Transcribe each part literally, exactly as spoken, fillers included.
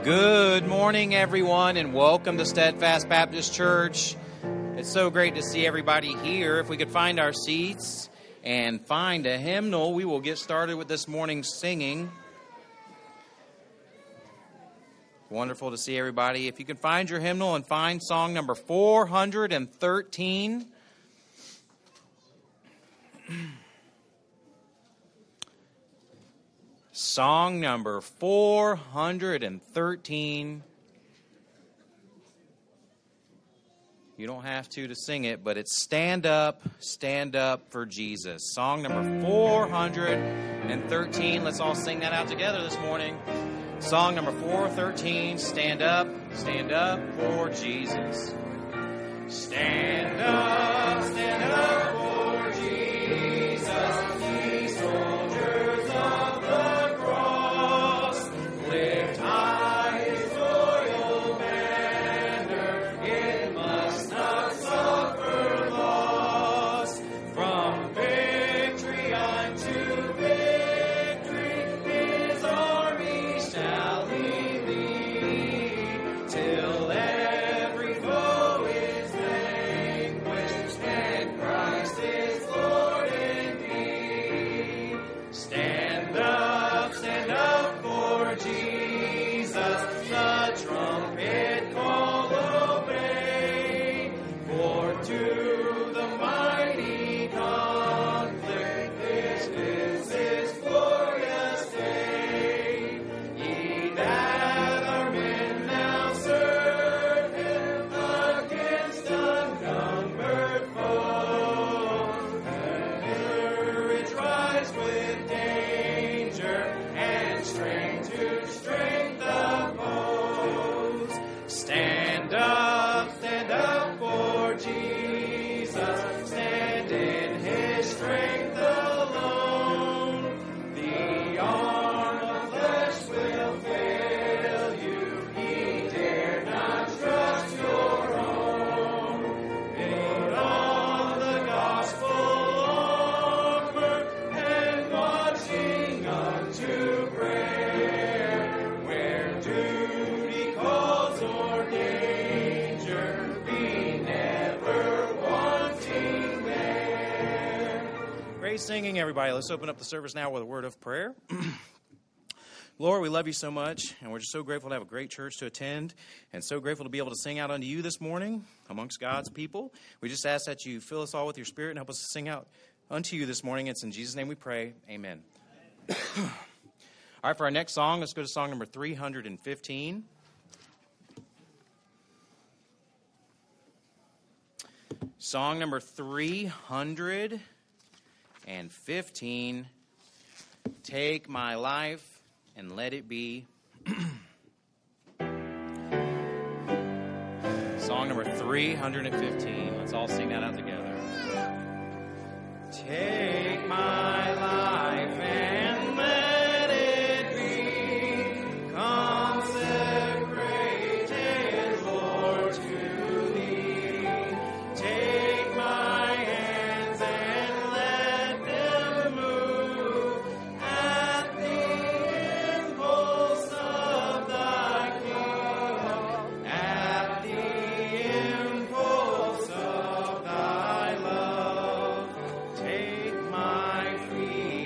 Good morning, everyone, and welcome to Steadfast Baptist Church. It's so great to see everybody here. If we could find our seats and find a hymnal, we will get started with this morning's singing. Wonderful to see everybody. If you can find your hymnal and find song number four hundred thirteen. Song number four hundred thirteen. You don't have to to sing it, but it's Stand Up, Stand Up for Jesus. Song number four hundred thirteen. Let's all sing that out together this morning. Song number four thirteen, Stand Up, Stand Up for Jesus. Stand up, stand up for Jesus, ye soldiers of the cross. Lift high his royal banner, it must not suffer loss. From victory unto victory, his army shall he lead, till every foe is vanquished and Christ is Lord indeed. Stand up, stand up for Jesus, the trumpet call obey, for to the mighty conflict this is his glorious day. Ye that are men now serve him against uncumbered foe. Courage rise with danger and strength to strength oppose. Stand up, stand up for Jesus, stand in his strength alone. The arm of flesh will fail you, ye dare not trust your own. Put on the gospel armor and marching unto prayer, where duty calls or danger, be never wanting there. Great singing, everybody. Let's open up the service now with a word of prayer. Lord, we love you so much, and we're just so grateful to have a great church to attend, and so grateful to be able to sing out unto you this morning amongst God's people. We just ask that you fill us all with your spirit and help us to sing out unto you this morning. It's in Jesus' name we pray. Amen. All right, for our next song, let's go to song number three hundred fifteen. Song number three hundred fifteen, Take My Life and Let It Be. Song number three hundred fifteen. Let's all sing that out together. Take my life and let it be consecrated, Lord, to thee. Take my hands and let them move at the impulse of thy kingdom, at the impulse of thy love. Take my feet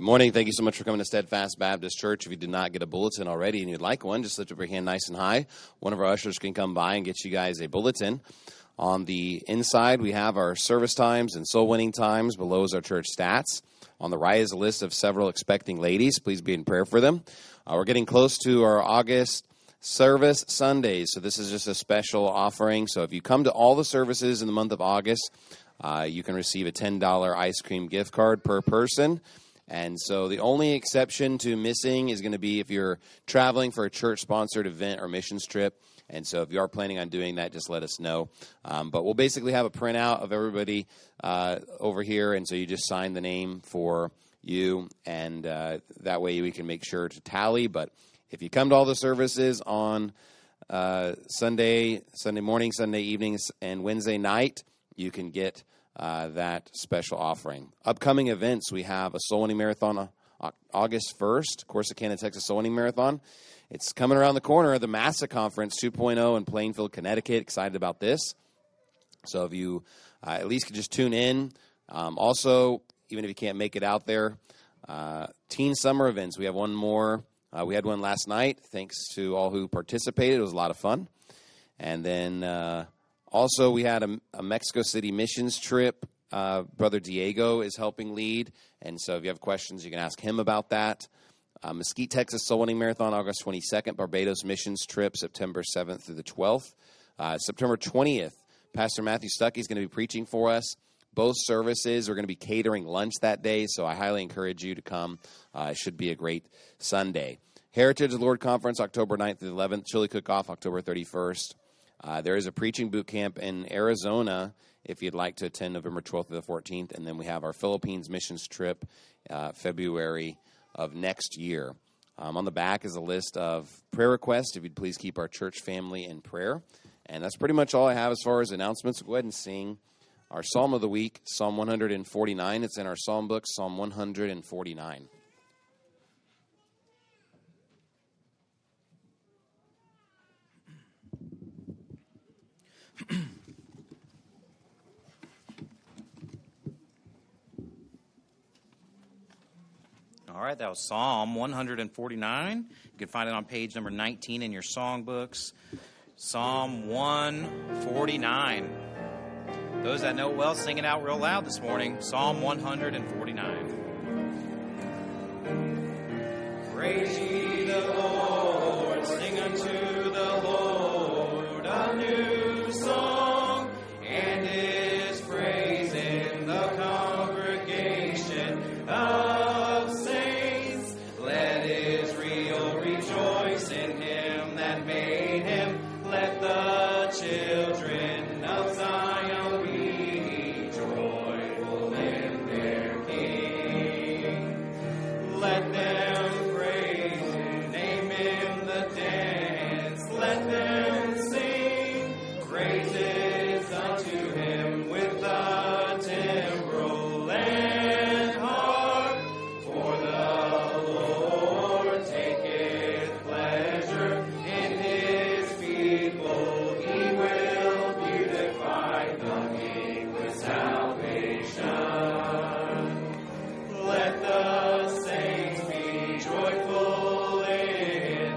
Good morning. Thank you so much for coming to Steadfast Baptist Church. If you did not get a bulletin already and you'd like one, just lift up your hand nice and high. One of our ushers can come by and get you guys a bulletin. On the inside, we have our service times and soul winning times. Below is our church stats. On the right is a list of several expecting ladies. Please be in prayer for them. Uh, we're getting close to our August service Sundays, so this is just a special offering. So if you come to all the services in the month of August, uh, you can receive a ten dollars ice cream gift card per person. And so the only exception to missing is going to be if you're traveling for a church-sponsored event or missions trip. And so if you are planning on doing that, just let us know. Um, but we'll basically have a printout of everybody uh, over here, and so you just sign the name for you, and uh, that way we can make sure to tally. But if you come to all the services on uh, Sunday, Sunday morning, Sunday evenings, and Wednesday night, you can get Uh, that special offering. Upcoming events, we have a Soul Winning Marathon uh, August first, Corsicana, Texas Soul Winning Marathon. It's coming around the corner. The Massa Conference two point oh in Plainfield, Connecticut. Excited about this. So if you uh, at least could just tune in. Um, also, even if you can't make it out there, uh, teen summer events. We have one more. Uh, we had one last night. Thanks to all who participated. It was a lot of fun. And then Uh, Also, we had a, a Mexico City missions trip. Uh, Brother Diego is helping lead, and so if you have questions, you can ask him about that. Uh, Mesquite, Texas Soul Winning Marathon, August twenty-second. Barbados missions trip, September seventh through the twelfth. Uh, September twentieth, Pastor Matthew Stuckey is going to be preaching for us. Both services are going to be catering lunch that day, so I highly encourage you to come. Uh, it should be a great Sunday. Heritage of the Lord Conference, October ninth through the eleventh. Chili Cook-Off, October thirty-first. Uh, there is a preaching boot camp in Arizona if you'd like to attend November twelfth to the fourteenth. And then we have our Philippines missions trip uh, February of next year. Um, on the back is a list of prayer requests. If you'd please keep our church family in prayer. And that's pretty much all I have as far as announcements. Go ahead and sing our Psalm of the Week, Psalm one forty-nine. It's in our Psalm book, Psalm one forty-nine. All right, that was Psalm one forty-nine. You can find it on page number nineteen in your songbooks. Psalm one forty-nine. Those that know it well, sing it out real loud this morning. Psalm one forty-nine. Praise ye the Lord, sing unto the Lord a new song, and his praise in the congregation of saints. Let Israel rejoice in him that made him. Let the children of Zion be joyful in their King. Let them praise his name in the dance. Let them sing praises unto him with the timbrel and harp. For the Lord taketh pleasure in his people. He will beautify the meek with salvation. Let the saints be joyful in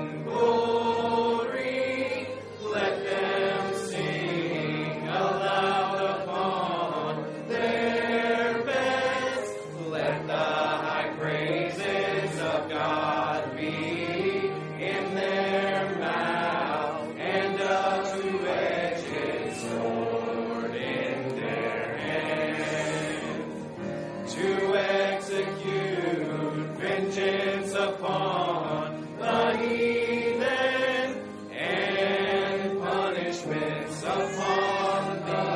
glory. Let them sing aloud upon their beds. Let the high praises of God be in their mouth, and a two-edged sword in their hand, to execute vengeance upon the heathen, and punishments upon the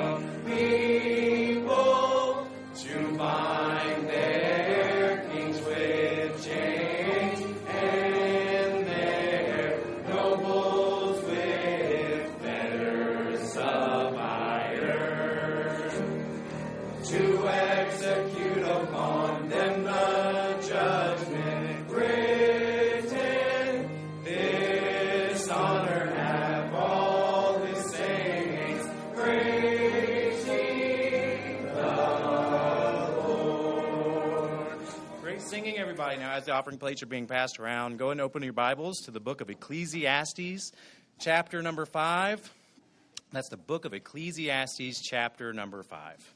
people, to bind their kings with chains, and their nobles with fetters of iron, to execute upon them the judgment great. Great singing, everybody. Now, as the offering plates are being passed around, go and open your Bibles to the book of Ecclesiastes, chapter number five. That's the book of Ecclesiastes, chapter number five.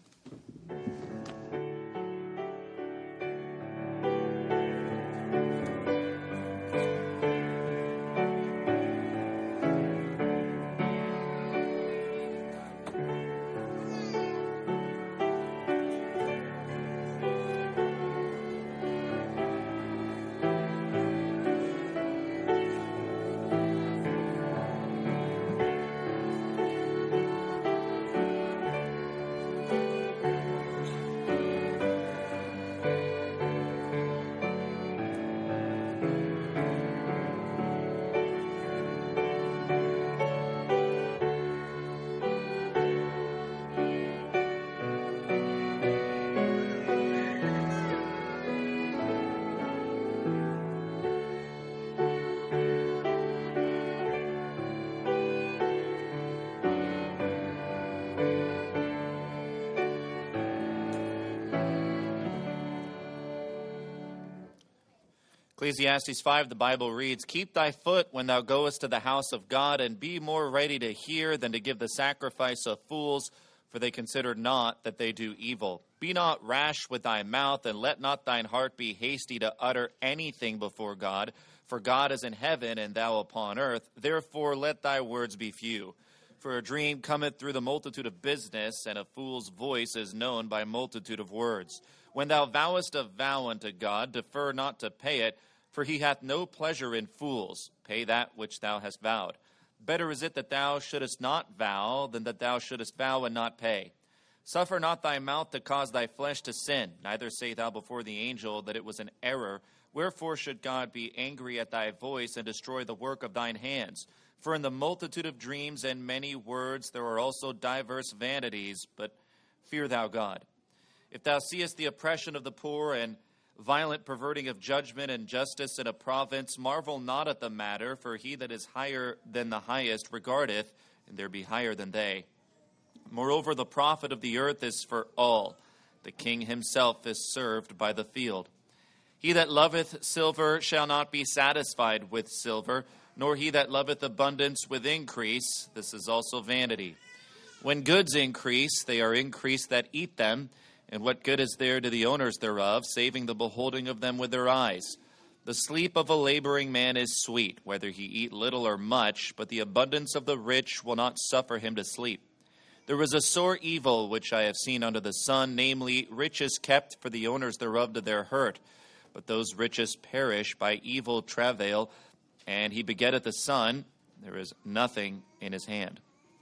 Ecclesiastes five, the Bible reads, "Keep thy foot when thou goest to the house of God, and be more ready to hear than to give the sacrifice of fools, for they consider not that they do evil. Be not rash with thy mouth, and let not thine heart be hasty to utter anything before God. For God is in heaven, and thou upon earth. Therefore let thy words be few. For a dream cometh through the multitude of business, and a fool's voice is known by multitude of words. When thou vowest a vow unto God, defer not to pay it, for he hath no pleasure in fools. Pay that which thou hast vowed. Better is it that thou shouldest not vow than that thou shouldest vow and not pay. Suffer not thy mouth to cause thy flesh to sin, neither say thou before the angel that it was an error. Wherefore should God be angry at thy voice and destroy the work of thine hands? For in the multitude of dreams and many words there are also diverse vanities, but fear thou God. If thou seest the oppression of the poor and violent perverting of judgment and justice in a province, marvel not at the matter, for he that is higher than the highest regardeth, and there be higher than they. Moreover, the profit of the earth is for all. The king himself is served by the field. He that loveth silver shall not be satisfied with silver, nor he that loveth abundance with increase. This is also vanity. When goods increase, they are increased that eat them, and what good is there to the owners thereof, saving the beholding of them with their eyes? The sleep of a laboring man is sweet, whether he eat little or much, but the abundance of the rich will not suffer him to sleep. There is a sore evil which I have seen under the sun, namely, riches kept for the owners thereof to their hurt. But those riches perish by evil travail, and he begetteth a son, there is nothing in his hand.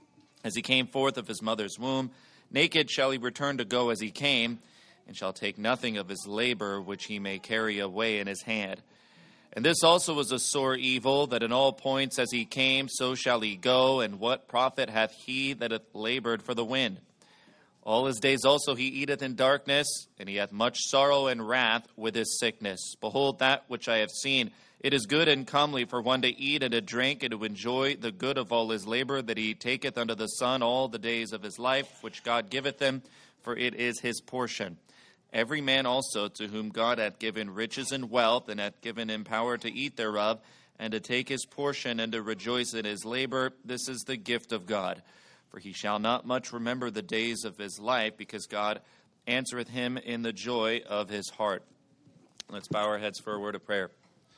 As he came forth of his mother's womb, naked shall he return to go as he came, and shall take nothing of his labor which he may carry away in his hand. And this also was a sore evil, that in all points as he came, so shall he go, and what profit hath he that hath labored for the wind? All his days also he eateth in darkness, and he hath much sorrow and wrath with his sickness. Behold, that which I have seen, it is good and comely for one to eat and to drink, and to enjoy the good of all his labor, that he taketh under the sun all the days of his life, which God giveth him, for it is his portion. Every man also to whom God hath given riches and wealth, and hath given him power to eat thereof, and to take his portion, and to rejoice in his labor, this is the gift of God. For he shall not much remember the days of his life, because God answereth him in the joy of his heart." Let's bow our heads for a word of prayer.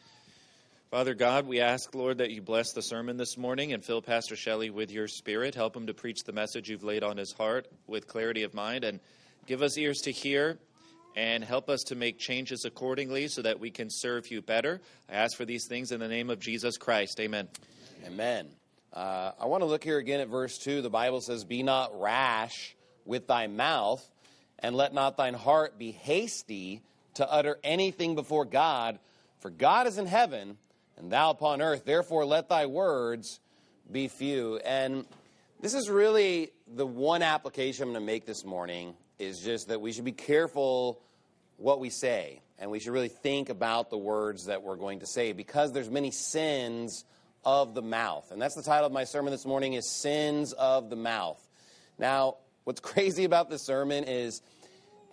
Father God, we ask, Lord, that you bless the sermon this morning and fill Pastor Shelley with your spirit. Help him to preach the message you've laid on his heart with clarity of mind, and give us ears to hear, and help us to make changes accordingly so that we can serve you better. I ask for these things in the name of Jesus Christ. Amen. Amen. Uh, I want to look here again at verse two. The Bible says, "Be not rash with thy mouth, and let not thine heart be hasty to utter anything before God. For God is in heaven, and thou upon earth. Therefore let thy words be few." And this is really the one application I'm going to make this morning, is just that we should be careful what we say. And we should really think about the words that we're going to say, because there's many sins of the mouth. And that's the title of my sermon this morning, is Sins of the Mouth. Now, what's crazy about this sermon is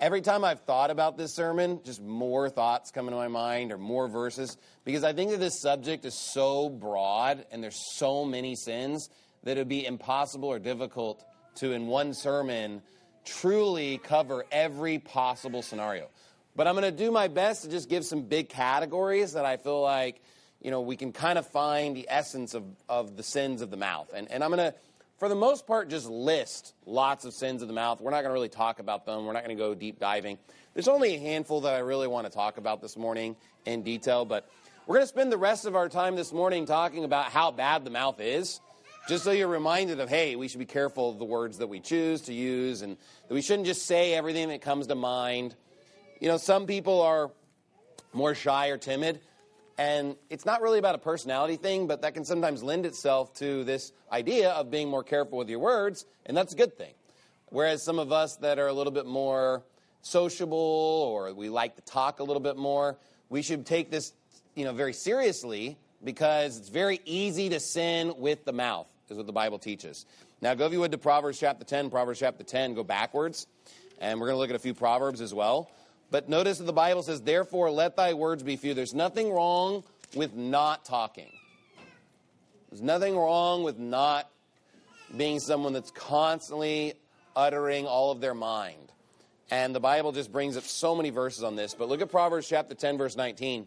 every time I've thought about this sermon, just more thoughts come into my mind or more verses, because I think that this subject is so broad and there's so many sins that it would be impossible or difficult to, in one sermon, truly cover every possible scenario. But I'm going to do my best to just give some big categories that I feel like, you know, we can kind of find the essence of, of the sins of the mouth. And, and I'm going to, for the most part, just list lots of sins of the mouth. We're not going to really talk about them. We're not going to go deep diving. There's only a handful that I really want to talk about this morning in detail. But we're going to spend the rest of our time this morning talking about how bad the mouth is, just so you're reminded of, hey, we should be careful of the words that we choose to use and that we shouldn't just say everything that comes to mind. You know, some people are more shy or timid, and it's not really about a personality thing, but that can sometimes lend itself to this idea of being more careful with your words, and that's a good thing. Whereas some of us that are a little bit more sociable or we like to talk a little bit more, we should take this, you know, very seriously, because it's very easy to sin with the mouth, is what the Bible teaches. Now, go if you would to Proverbs chapter ten. Proverbs chapter ten, go backwards. And we're going to look at a few Proverbs as well. But notice that the Bible says, therefore, let thy words be few. There's nothing wrong with not talking. There's nothing wrong with not being someone that's constantly uttering all of their mind. And the Bible just brings up so many verses on this. But look at Proverbs chapter ten, verse nineteen.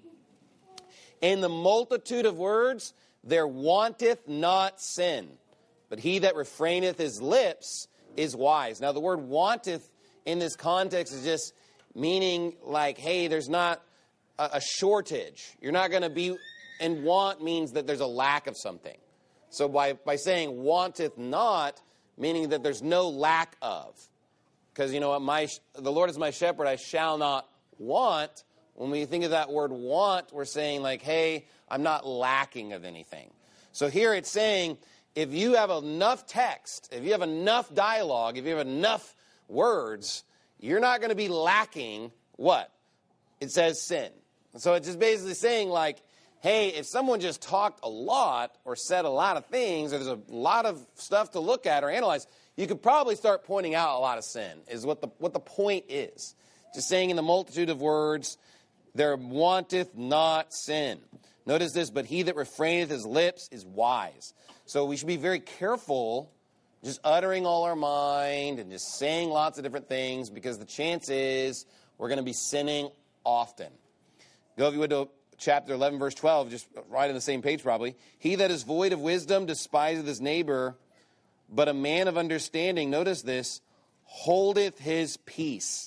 In the multitude of words, there wanteth not sin, but he that refraineth his lips is wise. Now, the word wanteth in this context is just meaning like, hey, there's not a, a shortage. You're not going to be, and want means that there's a lack of something. So by, by saying wanteth not, meaning that there's no lack of. Because, you know what, my the Lord is my shepherd, I shall not want. When we think of that word want, we're saying like, hey, I'm not lacking of anything. So here it's saying, if you have enough text, if you have enough dialogue, if you have enough words, you're not going to be lacking what? It says sin. So it's just basically saying like, hey, if someone just talked a lot or said a lot of things, or there's a lot of stuff to look at or analyze, you could probably start pointing out a lot of sin, is what the what the point is. Just saying in the multitude of words, there wanteth not sin. Notice this, but he that refraineth his lips is wise. So we should be very careful just uttering all our mind and just saying lots of different things, because the chance is we're going to be sinning often. Go if you would to chapter eleven, verse twelve, just right on the same page probably. He that is void of wisdom despiseth his neighbor, but a man of understanding, notice this, holdeth his peace.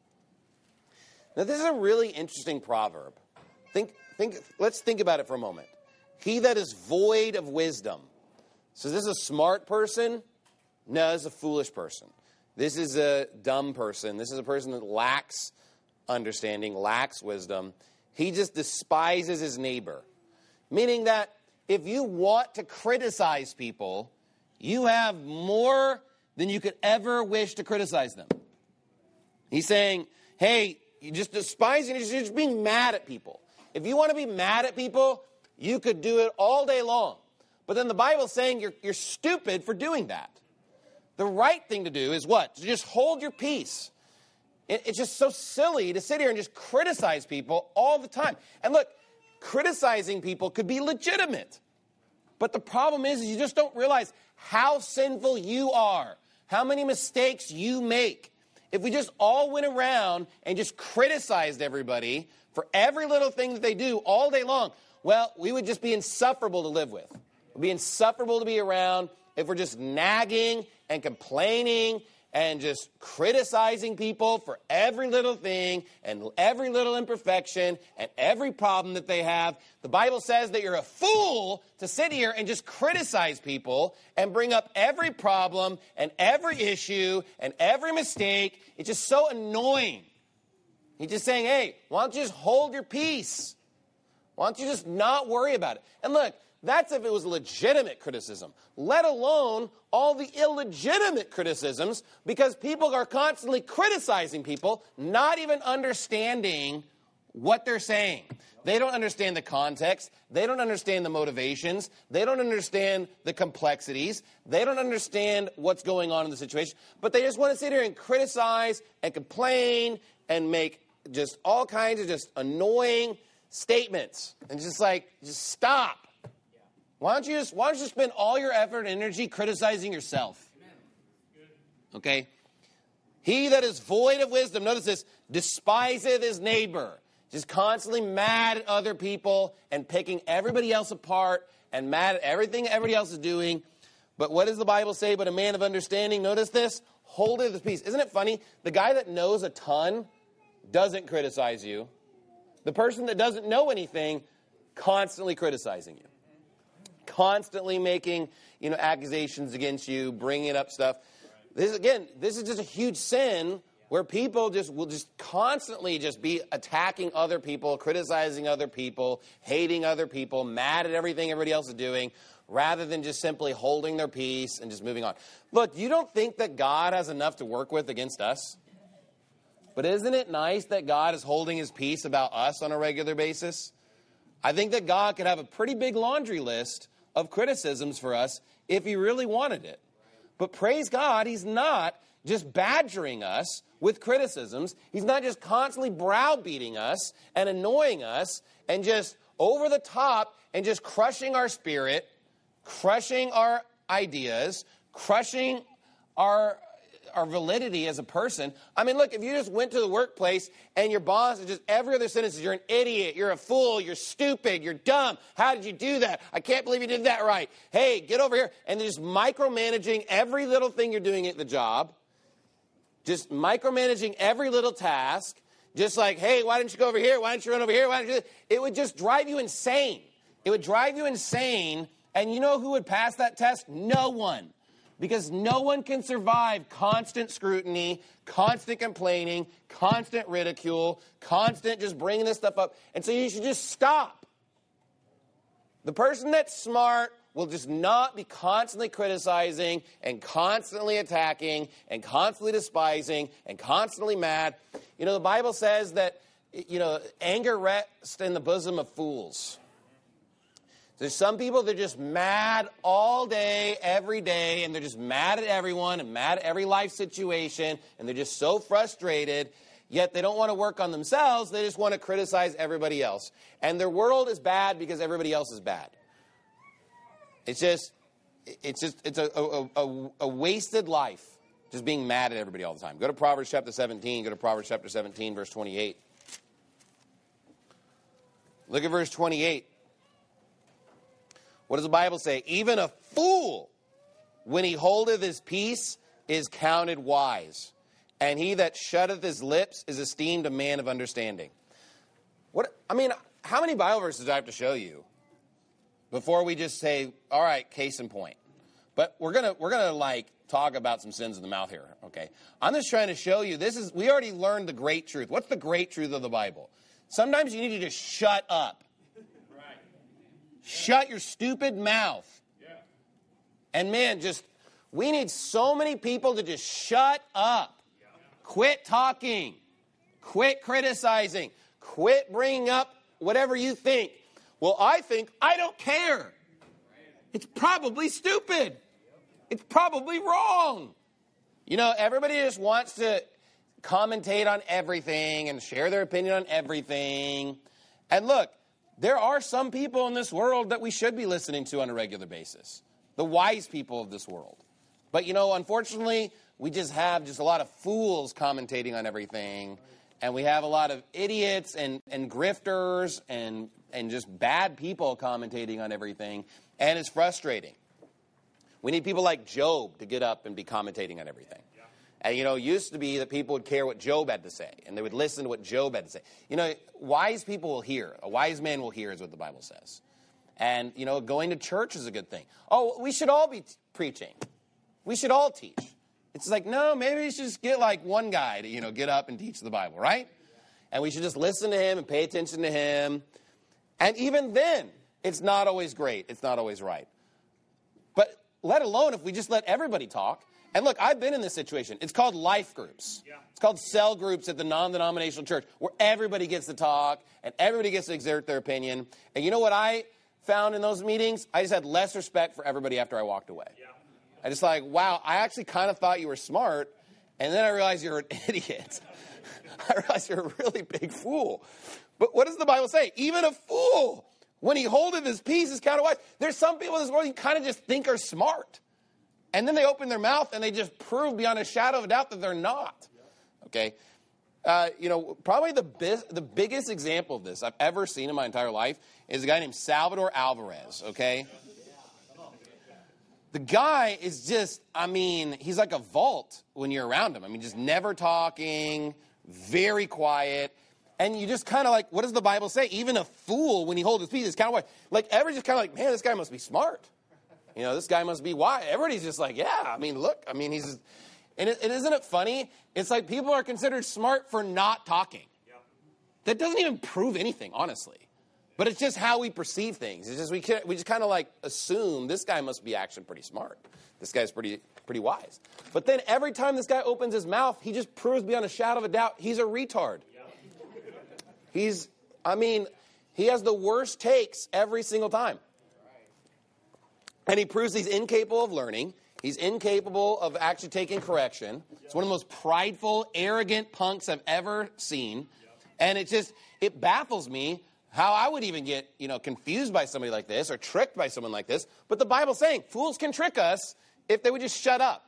Now, this is a really interesting proverb. Think, think. Let's think about it for a moment. He that is void of wisdom. So is this a smart person? No, this is a foolish person. This is a dumb person. This is a person that lacks understanding, lacks wisdom. He just despises his neighbor. Meaning that if you want to criticize people, you have more than you could ever wish to criticize them. He's saying, hey, you're just despising, you're just being mad at people. If you want to be mad at people, you could do it all day long. But then the Bible's saying you're, you're stupid for doing that. The right thing to do is what? To just hold your peace. It, it's just so silly to sit here and just criticize people all the time. And look, criticizing people could be legitimate. But the problem is, is you just don't realize how sinful you are, how many mistakes you make. If we just all went around and just criticized everybody for every little thing that they do all day long, well, we would just be insufferable to live with. It would be insufferable to be around if we're just nagging and complaining and just criticizing people for every little thing and every little imperfection and every problem that they have. The Bible says that you're a fool to sit here and just criticize people and bring up every problem and every issue and every mistake. It's just so annoying. He's just saying, hey, why don't you just hold your peace? Why don't you just not worry about it? And look, that's if it was legitimate criticism, let alone all the illegitimate criticisms, because people are constantly criticizing people, not even understanding what they're saying. They don't understand the context. They don't understand the motivations. They don't understand the complexities. They don't understand what's going on in the situation. But they just want to sit here and criticize and complain and make just all kinds of just annoying statements. And just like, just stop. Why don't you just, why don't you spend all your effort and energy criticizing yourself? Okay? He that is void of wisdom, notice this, despiseth his neighbor. Just constantly mad at other people and picking everybody else apart and mad at everything everybody else is doing. But what does the Bible say? But a man of understanding, notice this, holdeth his peace. Isn't it funny? The guy that knows a ton doesn't criticize you. The person that doesn't know anything, constantly criticizing you. Constantly making, you know, accusations against you, bringing up stuff. This, again, this is just a huge sin where people just will just constantly just be attacking other people, criticizing other people, hating other people, mad at everything everybody else is doing, rather than just simply holding their peace and just moving on. Look, you don't think that God has enough to work with against us? But isn't it nice that God is holding his peace about us on a regular basis? I think that God could have a pretty big laundry list of criticisms for us if he really wanted it. But praise God, he's not just badgering us with criticisms. He's not just constantly browbeating us and annoying us and just over the top and just crushing our spirit, crushing our ideas, crushing our our validity as a person. I mean, look, if you just went to the workplace and your boss is just every other sentence is you're an idiot, you're a fool, you're stupid, you're dumb. How did you do that? I can't believe you did that right. Hey, get over here. And they're just micromanaging every little thing you're doing at the job. Just micromanaging every little task. Just like, hey, why didn't you go over here? Why didn't you run over here? Why didn't you do that? It would just drive you insane. It would drive you insane. And you know who would pass that test? No one. Because no one can survive constant scrutiny, constant complaining, constant ridicule, constant just bringing this stuff up. And so you should just stop. The person that's smart will just not be constantly criticizing and constantly attacking and constantly despising and constantly mad. You know, the Bible says that, you know, anger rests in the bosom of fools. There's some people that are just mad all day, every day, and they're just mad at everyone and mad at every life situation, and they're just so frustrated, yet they don't want to work on themselves. They just want to criticize everybody else. And their world is bad because everybody else is bad. It's just, it's just, it's a, a, a, a wasted life, just being mad at everybody all the time. Go to Proverbs chapter seventeen. Go to Proverbs chapter seventeen, verse twenty-eight. Look at verse twenty-eight. What does the Bible say? Even a fool, when he holdeth his peace, is counted wise. And he that shutteth his lips is esteemed a man of understanding. What? I mean, how many Bible verses do I have to show you before we just say, all right, case in point? But we're gonna we're gonna like talk about some sins of the mouth here, okay? I'm just trying to show you. This is we already learned the great truth. What's the great truth of the Bible? Sometimes you need to just shut up. Shut your stupid mouth. Yeah. And man, just, we need so many people to just shut up. Yeah. Quit talking. Quit criticizing. Quit bringing up whatever you think. Well, I think, I don't care. It's probably stupid. It's probably wrong. You know, everybody just wants to commentate on everything and share their opinion on everything. And look, there are some people in this world that we should be listening to on a regular basis. The wise people of this world. But, you know, unfortunately, we just have just a lot of fools commentating on everything. And we have a lot of idiots and, and grifters and, and just bad people commentating on everything. And it's frustrating. We need people like Job to get up and be commentating on everything. And, you know, it used to be that people would care what Job had to say, and they would listen to what Job had to say. You know, wise people will hear. A wise man will hear is what the Bible says. And, you know, going to church is a good thing. Oh, we should all be t- preaching. We should all teach. It's like, no, maybe we should just get like one guy to, you know, get up and teach the Bible, right? And we should just listen to him and pay attention to him. And even then, it's not always great. It's not always right. But let alone if we just let everybody talk. And look, I've been in this situation. It's called life groups. Yeah. It's called cell groups at the non-denominational church where everybody gets to talk and everybody gets to exert their opinion. And you know what I found in those meetings? I just had less respect for everybody after I walked away. Yeah. I just like, wow, I actually kind of thought you were smart. And then I realized you're an idiot. I realized you're a really big fool. But what does the Bible say? Even a fool, when he holdeth his peace, is counted wise. There's some people in this world you kind of just think are smart. And then they open their mouth and they just prove beyond a shadow of a doubt that they're not. Okay? Uh, you know, probably the, bis- the biggest example of this I've ever seen in my entire life is a guy named Salvador Alvarez, okay? The guy is just, I mean, he's like a vault when you're around him. I mean, just never talking, very quiet. And you just kind of like, what does the Bible say? Even a fool, when he holds his peace, is kind of like, like everybody's just kind of like, man, this guy must be smart. You know, this guy must be wise. Everybody's just like, yeah, I mean, look, I mean, he's, just, and, it, and isn't it funny? It's like people are considered smart for not talking. Yeah. That doesn't even prove anything, honestly. But it's just how we perceive things. It's just, we, can, we just kind of like assume this guy must be actually pretty smart. This guy's pretty, pretty wise. But then every time this guy opens his mouth, he just proves beyond a shadow of a doubt he's a retard. Yeah. He's, I mean, he has the worst takes every single time. And he proves he's incapable of learning. He's incapable of actually taking correction. It's one of the most prideful, arrogant punks I've ever seen. And it just, it baffles me how I would even get, you know, confused by somebody like this or tricked by someone like this. But the Bible's saying fools can trick us if they would just shut up.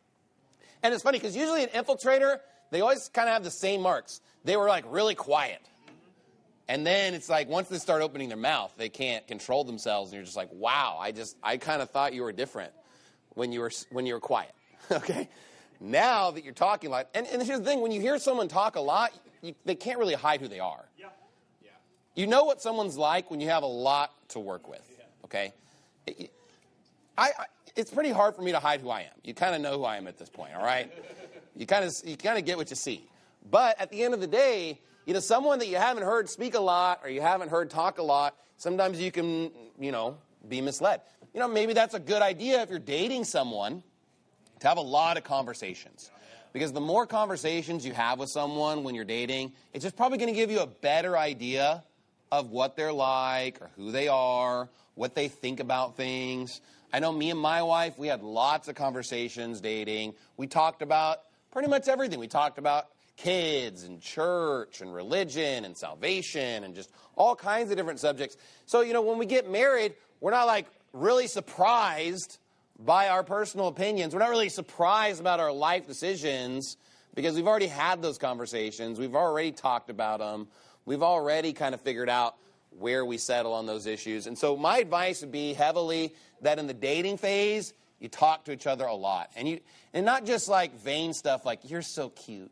And it's funny because usually an infiltrator, they always kind of have the same marks. They were like really quiet. And then it's like once they start opening their mouth, they can't control themselves. And you're just like, wow, I just, I kind of thought you were different when you were, when you were quiet. Okay? Now that you're talking a lot, and, and here's the thing, when you hear someone talk a lot, you, they can't really hide who they are. Yeah. Yeah. You know what someone's like when you have a lot to work with. Okay? It, I, I, it's pretty hard for me to hide who I am. You kind of know who I am at this point, all right? You kind of, you kind of get what you see. But at the end of the day, you know, someone that you haven't heard speak a lot or you haven't heard talk a lot, sometimes you can, you know, be misled. You know, maybe that's a good idea if you're dating someone to have a lot of conversations. Because the more conversations you have with someone when you're dating, it's just probably going to give you a better idea of what they're like or who they are, what they think about things. I know me and my wife, we had lots of conversations dating. We talked about pretty much everything. We talked about kids and church and religion and salvation and just all kinds of different subjects. So, you know, when we get married, we're not like really surprised by our personal opinions. We're not really surprised about our life decisions because we've already had those conversations. We've already talked about them. We've already kind of figured out where we settle on those issues. And so my advice would be heavily that in the dating phase, you talk to each other a lot. And you, and not just like vain stuff like, you're so cute.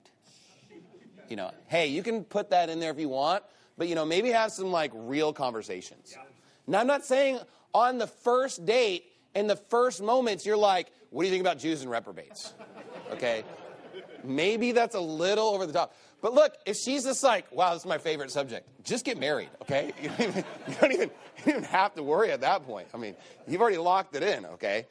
You know, hey, you can put that in there if you want, but, you know, maybe have some, like, real conversations. Yeah. Now, I'm not saying on the first date, in the first moments, you're like, what do you think about Jews and reprobates? Okay? Maybe that's a little over the top. But look, if she's just like, wow, this is my favorite subject, just get married, okay? You don't even, you don't even, you don't even have to worry at that point. I mean, you've already locked it in, okay?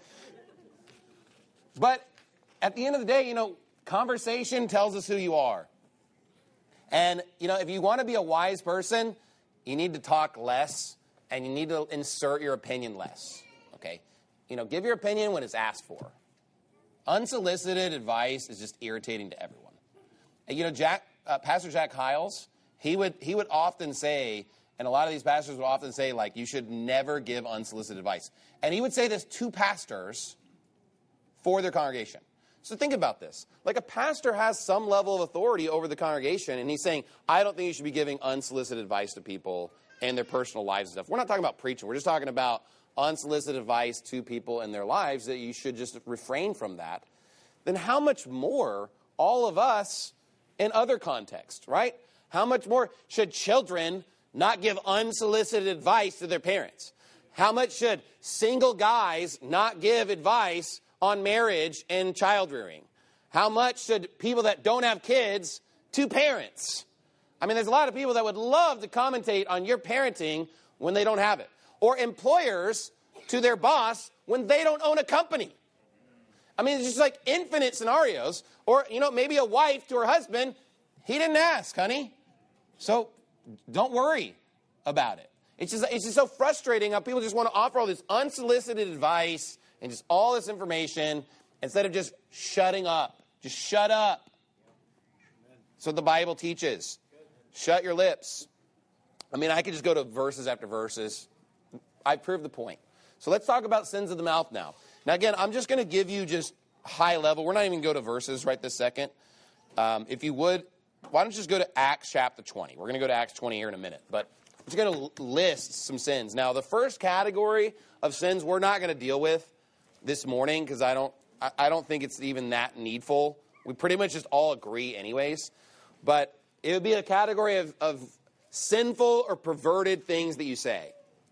But at the end of the day, you know, conversation tells us who you are. And, you know, if you want to be a wise person, you need to talk less and you need to insert your opinion less, okay? You know, give your opinion when it's asked for. Unsolicited advice is just irritating to everyone. And, you know, Jack, uh, Pastor Jack Hiles, he would he would often say, and a lot of these pastors would often say, like, you should never give unsolicited advice. And he would say this to pastors for their congregation. So think about this. Like a pastor has some level of authority over the congregation, and he's saying, I don't think you should be giving unsolicited advice to people and their personal lives and stuff. We're not talking about preaching. We're just talking about unsolicited advice to people in their lives that you should just refrain from that. Then how much more all of us in other contexts, right? How much more should children not give unsolicited advice to their parents? How much should single guys not give advice on marriage and child rearing? How much should people that don't have kids to parents? I mean, there's a lot of people that would love to commentate on your parenting when they don't have it. Or employers to their boss when they don't own a company. I mean, it's just like infinite scenarios. Or, you know, maybe a wife to her husband, he didn't ask, honey. So don't worry about it. It's just, it's just so frustrating how people just want to offer all this unsolicited advice and just all this information instead of just shutting up. Just shut up. That's what the Bible teaches. Shut your lips. I mean, I could just go to verses after verses. I proved the point. So let's talk about sins of the mouth now. Now, again, I'm just going to give you just high level. We're not even going to go to verses right this second. Um, if you would, why don't you just go to Acts chapter twenty? We're going to go to Acts twenty here in a minute. But I'm just going to list some sins. Now, the first category of sins we're not going to deal with this morning because I don't, I, I don't think it's even that needful. We pretty much just all agree anyways. But it would be a category of, of sinful or perverted things that you say.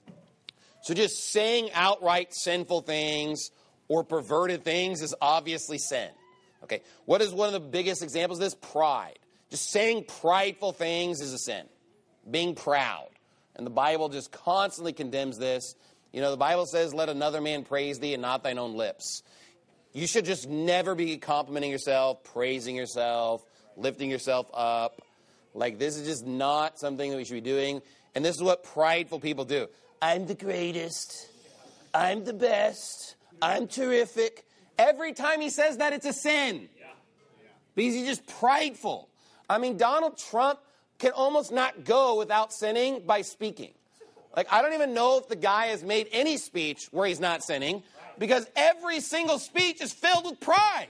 So just saying outright sinful things or perverted things is obviously sin. Okay, what is one of the biggest examples of this? Pride. Just saying prideful things is a sin. Being proud. And the Bible just constantly condemns this. You know, the Bible says, let another man praise thee and not thine own lips. You should just never be complimenting yourself, praising yourself, lifting yourself up. Like, this is just not something that we should be doing. And this is what prideful people do. I'm the greatest. I'm the best. I'm terrific. Every time he says that, it's a sin. Because he's just prideful. I mean, Donald Trump can almost not go without sinning by speaking. Like, I don't even know if the guy has made any speech where he's not sinning. Because every single speech is filled with pride.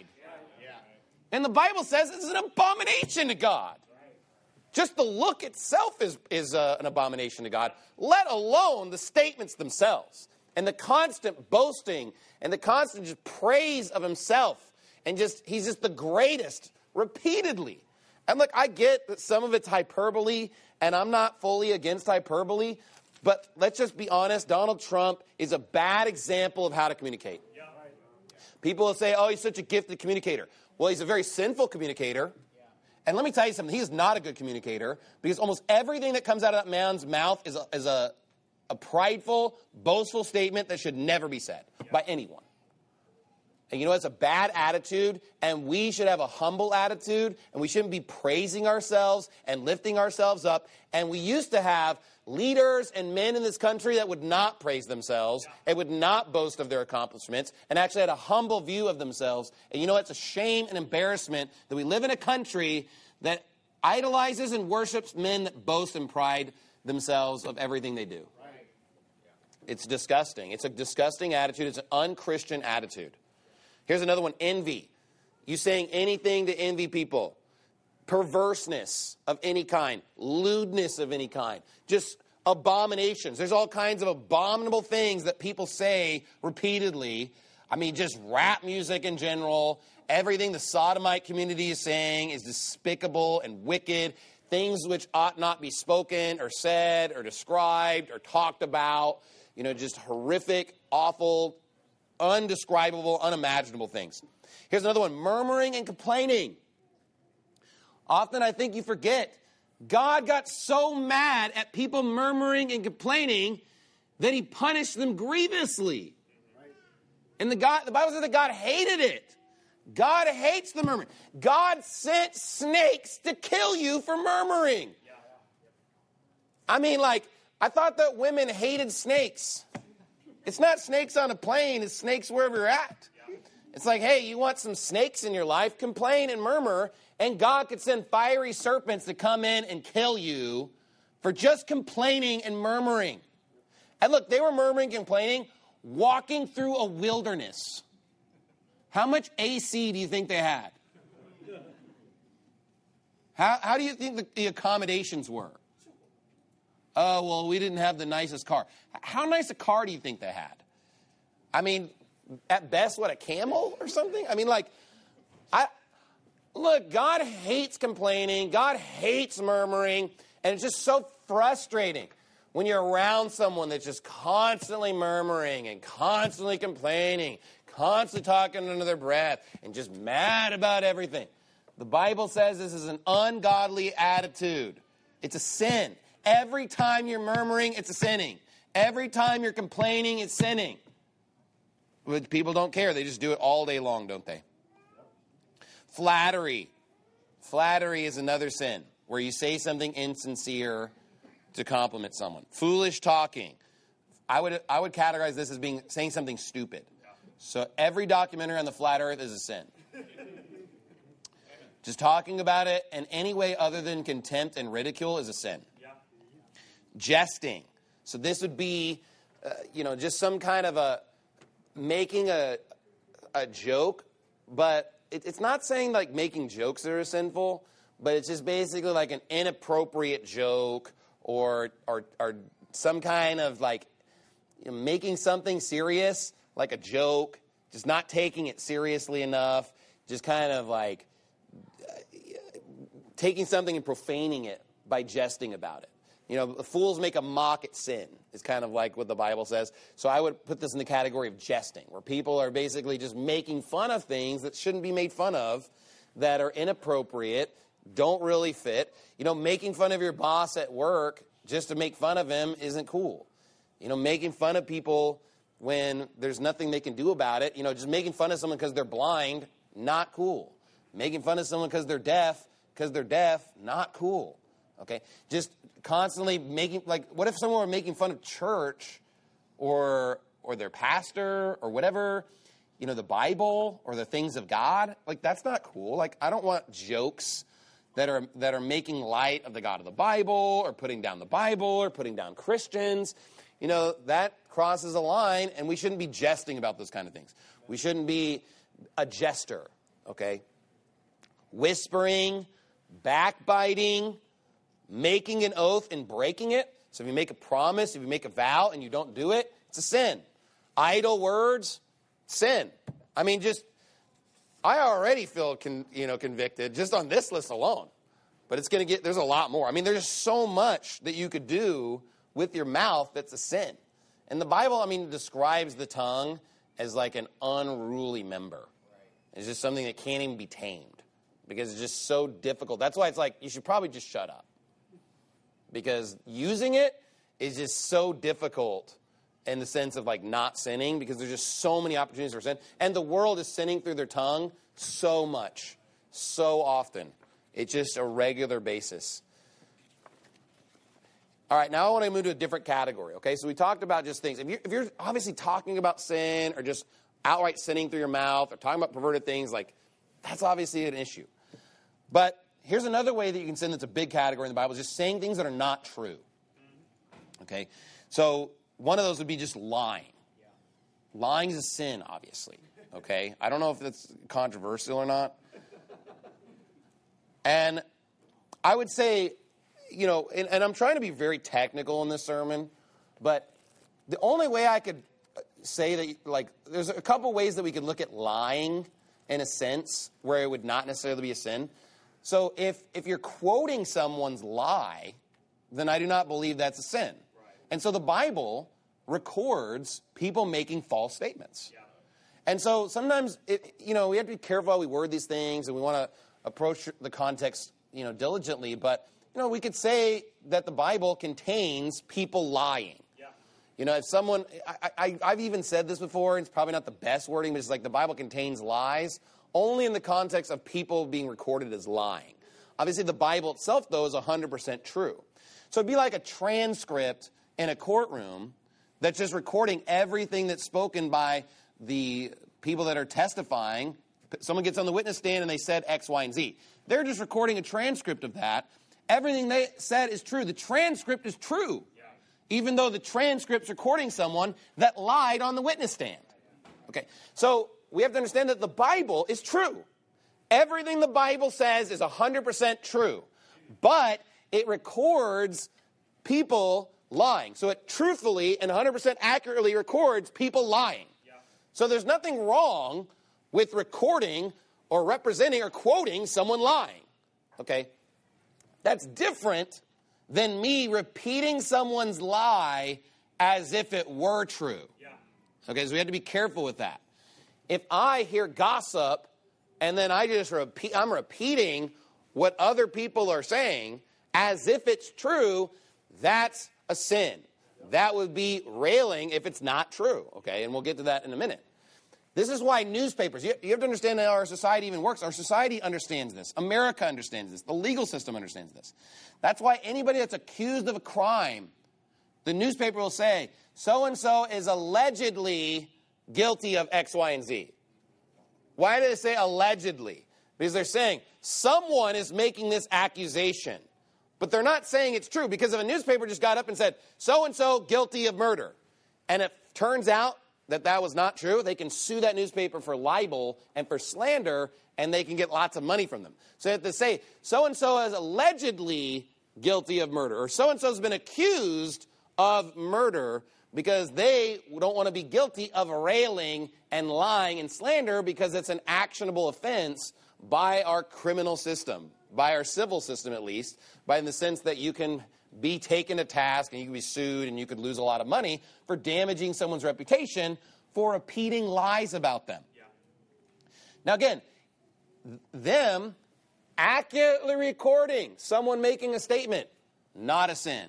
And the Bible says it's an abomination to God. Just the look itself is, is uh, an abomination to God, let alone the statements themselves and the constant boasting and the constant just praise of himself. And just he's just the greatest repeatedly. And look, I get that some of it's hyperbole, and I'm not fully against hyperbole, but let's just be honest, Donald Trump is a bad example of how to communicate. People will say, oh, he's such a gifted communicator. Well, he's a very sinful communicator. And let me tell you something, he is not a good communicator because almost everything that comes out of that man's mouth is a, is a, a prideful, boastful statement that should never be said by anyone. And you know, it's a bad attitude, and we should have a humble attitude, and we shouldn't be praising ourselves and lifting ourselves up. And we used to have leaders and men in this country that would not praise themselves and would not boast of their accomplishments and actually had a humble view of themselves. And you know, it's a shame and embarrassment that we live in a country that idolizes and worships men that boast and pride themselves of everything they do. It's disgusting. It's a disgusting attitude. It's an unchristian attitude. Here's another one, envy. You saying anything to envy people. Perverseness of any kind. Lewdness of any kind. Just abominations. There's all kinds of abominable things that people say repeatedly. I mean, just rap music in general. Everything the sodomite community is saying is despicable and wicked. Things which ought not be spoken or said or described or talked about. You know, just horrific, awful, undescribable, unimaginable things. Here's another one, murmuring and complaining. Often I think you forget, God got so mad at people murmuring and complaining that he punished them grievously. And the, God, the Bible says that God hated it. God hates the murmuring. God sent snakes to kill you for murmuring. I mean, like, I thought that women hated snakes. It's not snakes on a plane, it's snakes wherever you're at. It's like, hey, you want some snakes in your life? Complain and murmur, and God could send fiery serpents to come in and kill you for just complaining and murmuring. And look, they were murmuring and complaining, walking through a wilderness. How much A C do you think they had? How, how do you think the, the accommodations were? Oh, well, we didn't have the nicest car. How nice a car do you think they had? I mean, at best, what, a camel or something? I mean, like, I look, God hates complaining. God hates murmuring. And it's just so frustrating when you're around someone that's just constantly murmuring and constantly complaining, constantly talking under their breath and just mad about everything. The Bible says this is an ungodly attitude. It's a sin. Every time you're murmuring, it's a sinning. Every time you're complaining, it's sinning. But people don't care. They just do it all day long, don't they? Flattery. Flattery is another sin where you say something insincere to compliment someone. Foolish talking. I would I would categorize this as being saying something stupid. So every documentary on the flat earth is a sin. Just talking about it in any way other than contempt and ridicule is a sin. Jesting. So this would be, uh, you know, just some kind of a making a a joke, but it, it's not saying like making jokes that are sinful, but it's just basically like an inappropriate joke or or or some kind of like you know, making something serious like a joke, just not taking it seriously enough, just kind of like uh, taking something and profaning it by jesting about it. You know, fools make a mock at sin is kind of like what the Bible says. So I would put this in the category of jesting, where people are basically just making fun of things that shouldn't be made fun of, that are inappropriate, don't really fit. You know, making fun of your boss at work just to make fun of him isn't cool. You know, making fun of people when there's nothing they can do about it. You know, just making fun of someone because they're blind, not cool. Making fun of someone because they're deaf, because they're deaf, not cool. Okay? Just constantly making, like, what if someone were making fun of church or or their pastor or whatever, you know, the Bible or the things of God? Like, that's not cool. Like, I don't want jokes that are that are making light of the God of the Bible or putting down the Bible or putting down Christians. You know, that crosses a line, and we shouldn't be jesting about those kind of things. We shouldn't be a jester, okay? Whispering, backbiting, making an oath and breaking it. So if you make a promise, if you make a vow and you don't do it, it's a sin. Idle words, sin. I mean, just, I already feel, con, you know, convicted just on this list alone. But it's going to get, there's a lot more. I mean, there's just so much that you could do with your mouth that's a sin. And the Bible, I mean, describes the tongue as like an unruly member. It's just something that can't even be tamed because it's just so difficult. That's why it's like, you should probably just shut up. Because using it is just so difficult in the sense of like not sinning, because there's just so many opportunities for sin. And the world is sinning through their tongue so much, so often. It's just a regular basis. All right, now I want to move to a different category, okay? So we talked about just things. If you're, if you're obviously talking about sin or just outright sinning through your mouth or talking about perverted things, like, that's obviously an issue. But here's another way that you can sin that's a big category in the Bible, is just saying things that are not true. Okay? So one of those would be just lying. Lying is a sin, obviously. Okay? I don't know if that's controversial or not. And I would say, you know, and, and I'm trying to be very technical in this sermon, but the only way I could say that, like, there's a couple ways that we could look at lying in a sense where it would not necessarily be a sin. So if if you're quoting someone's lie, then I do not believe that's a sin. Right. And so the Bible records people making false statements. Yeah. And so sometimes, it, you know, we have to be careful how we word these things, and we want to approach the context, you know, diligently, but you know, we could say that the Bible contains people lying. Yeah. You know, if someone, I, I, I've even said this before, and it's probably not the best wording, but it's like the Bible contains lies only in the context of people being recorded as lying. Obviously, the Bible itself, though, is one hundred percent true. So it'd be like a transcript in a courtroom that's just recording everything that's spoken by the people that are testifying. Someone gets on the witness stand and they said X, Y, and Z. They're just recording a transcript of that. Everything they said is true. The transcript is true, yeah. Even though the transcript's recording someone that lied on the witness stand. Okay, so we have to understand that the Bible is true. Everything the Bible says is one hundred percent true, but it records people lying. So it truthfully and one hundred percent accurately records people lying. Yeah. So there's nothing wrong with recording or representing or quoting someone lying. Okay? That's different than me repeating someone's lie as if it were true. Yeah. Okay, so we have to be careful with that. If I hear gossip and then I just repeat, I'm repeating what other people are saying as if it's true, that's a sin. That would be railing if it's not true. Okay, and we'll get to that in a minute. This is why newspapers, you, you have to understand how our society even works. Our society understands this. America understands this. The legal system understands this. That's why anybody that's accused of a crime, the newspaper will say, so-and-so is allegedly guilty of X, Y, and Z. Why do they say allegedly? Because they're saying someone is making this accusation. But they're not saying it's true, because if a newspaper just got up and said, so-and-so guilty of murder, and it turns out that that was not true, they can sue that newspaper for libel and for slander, and they can get lots of money from them. So they have to say, so-and-so is allegedly guilty of murder, or so-and-so has been accused of murder, because they don't want to be guilty of railing and lying and slander, because it's an actionable offense by our criminal system, by our civil system at least, by in the sense that you can be taken to task and you can be sued and you could lose a lot of money for damaging someone's reputation for repeating lies about them. Yeah. Now again, them accurately recording someone making a statement, not a sin.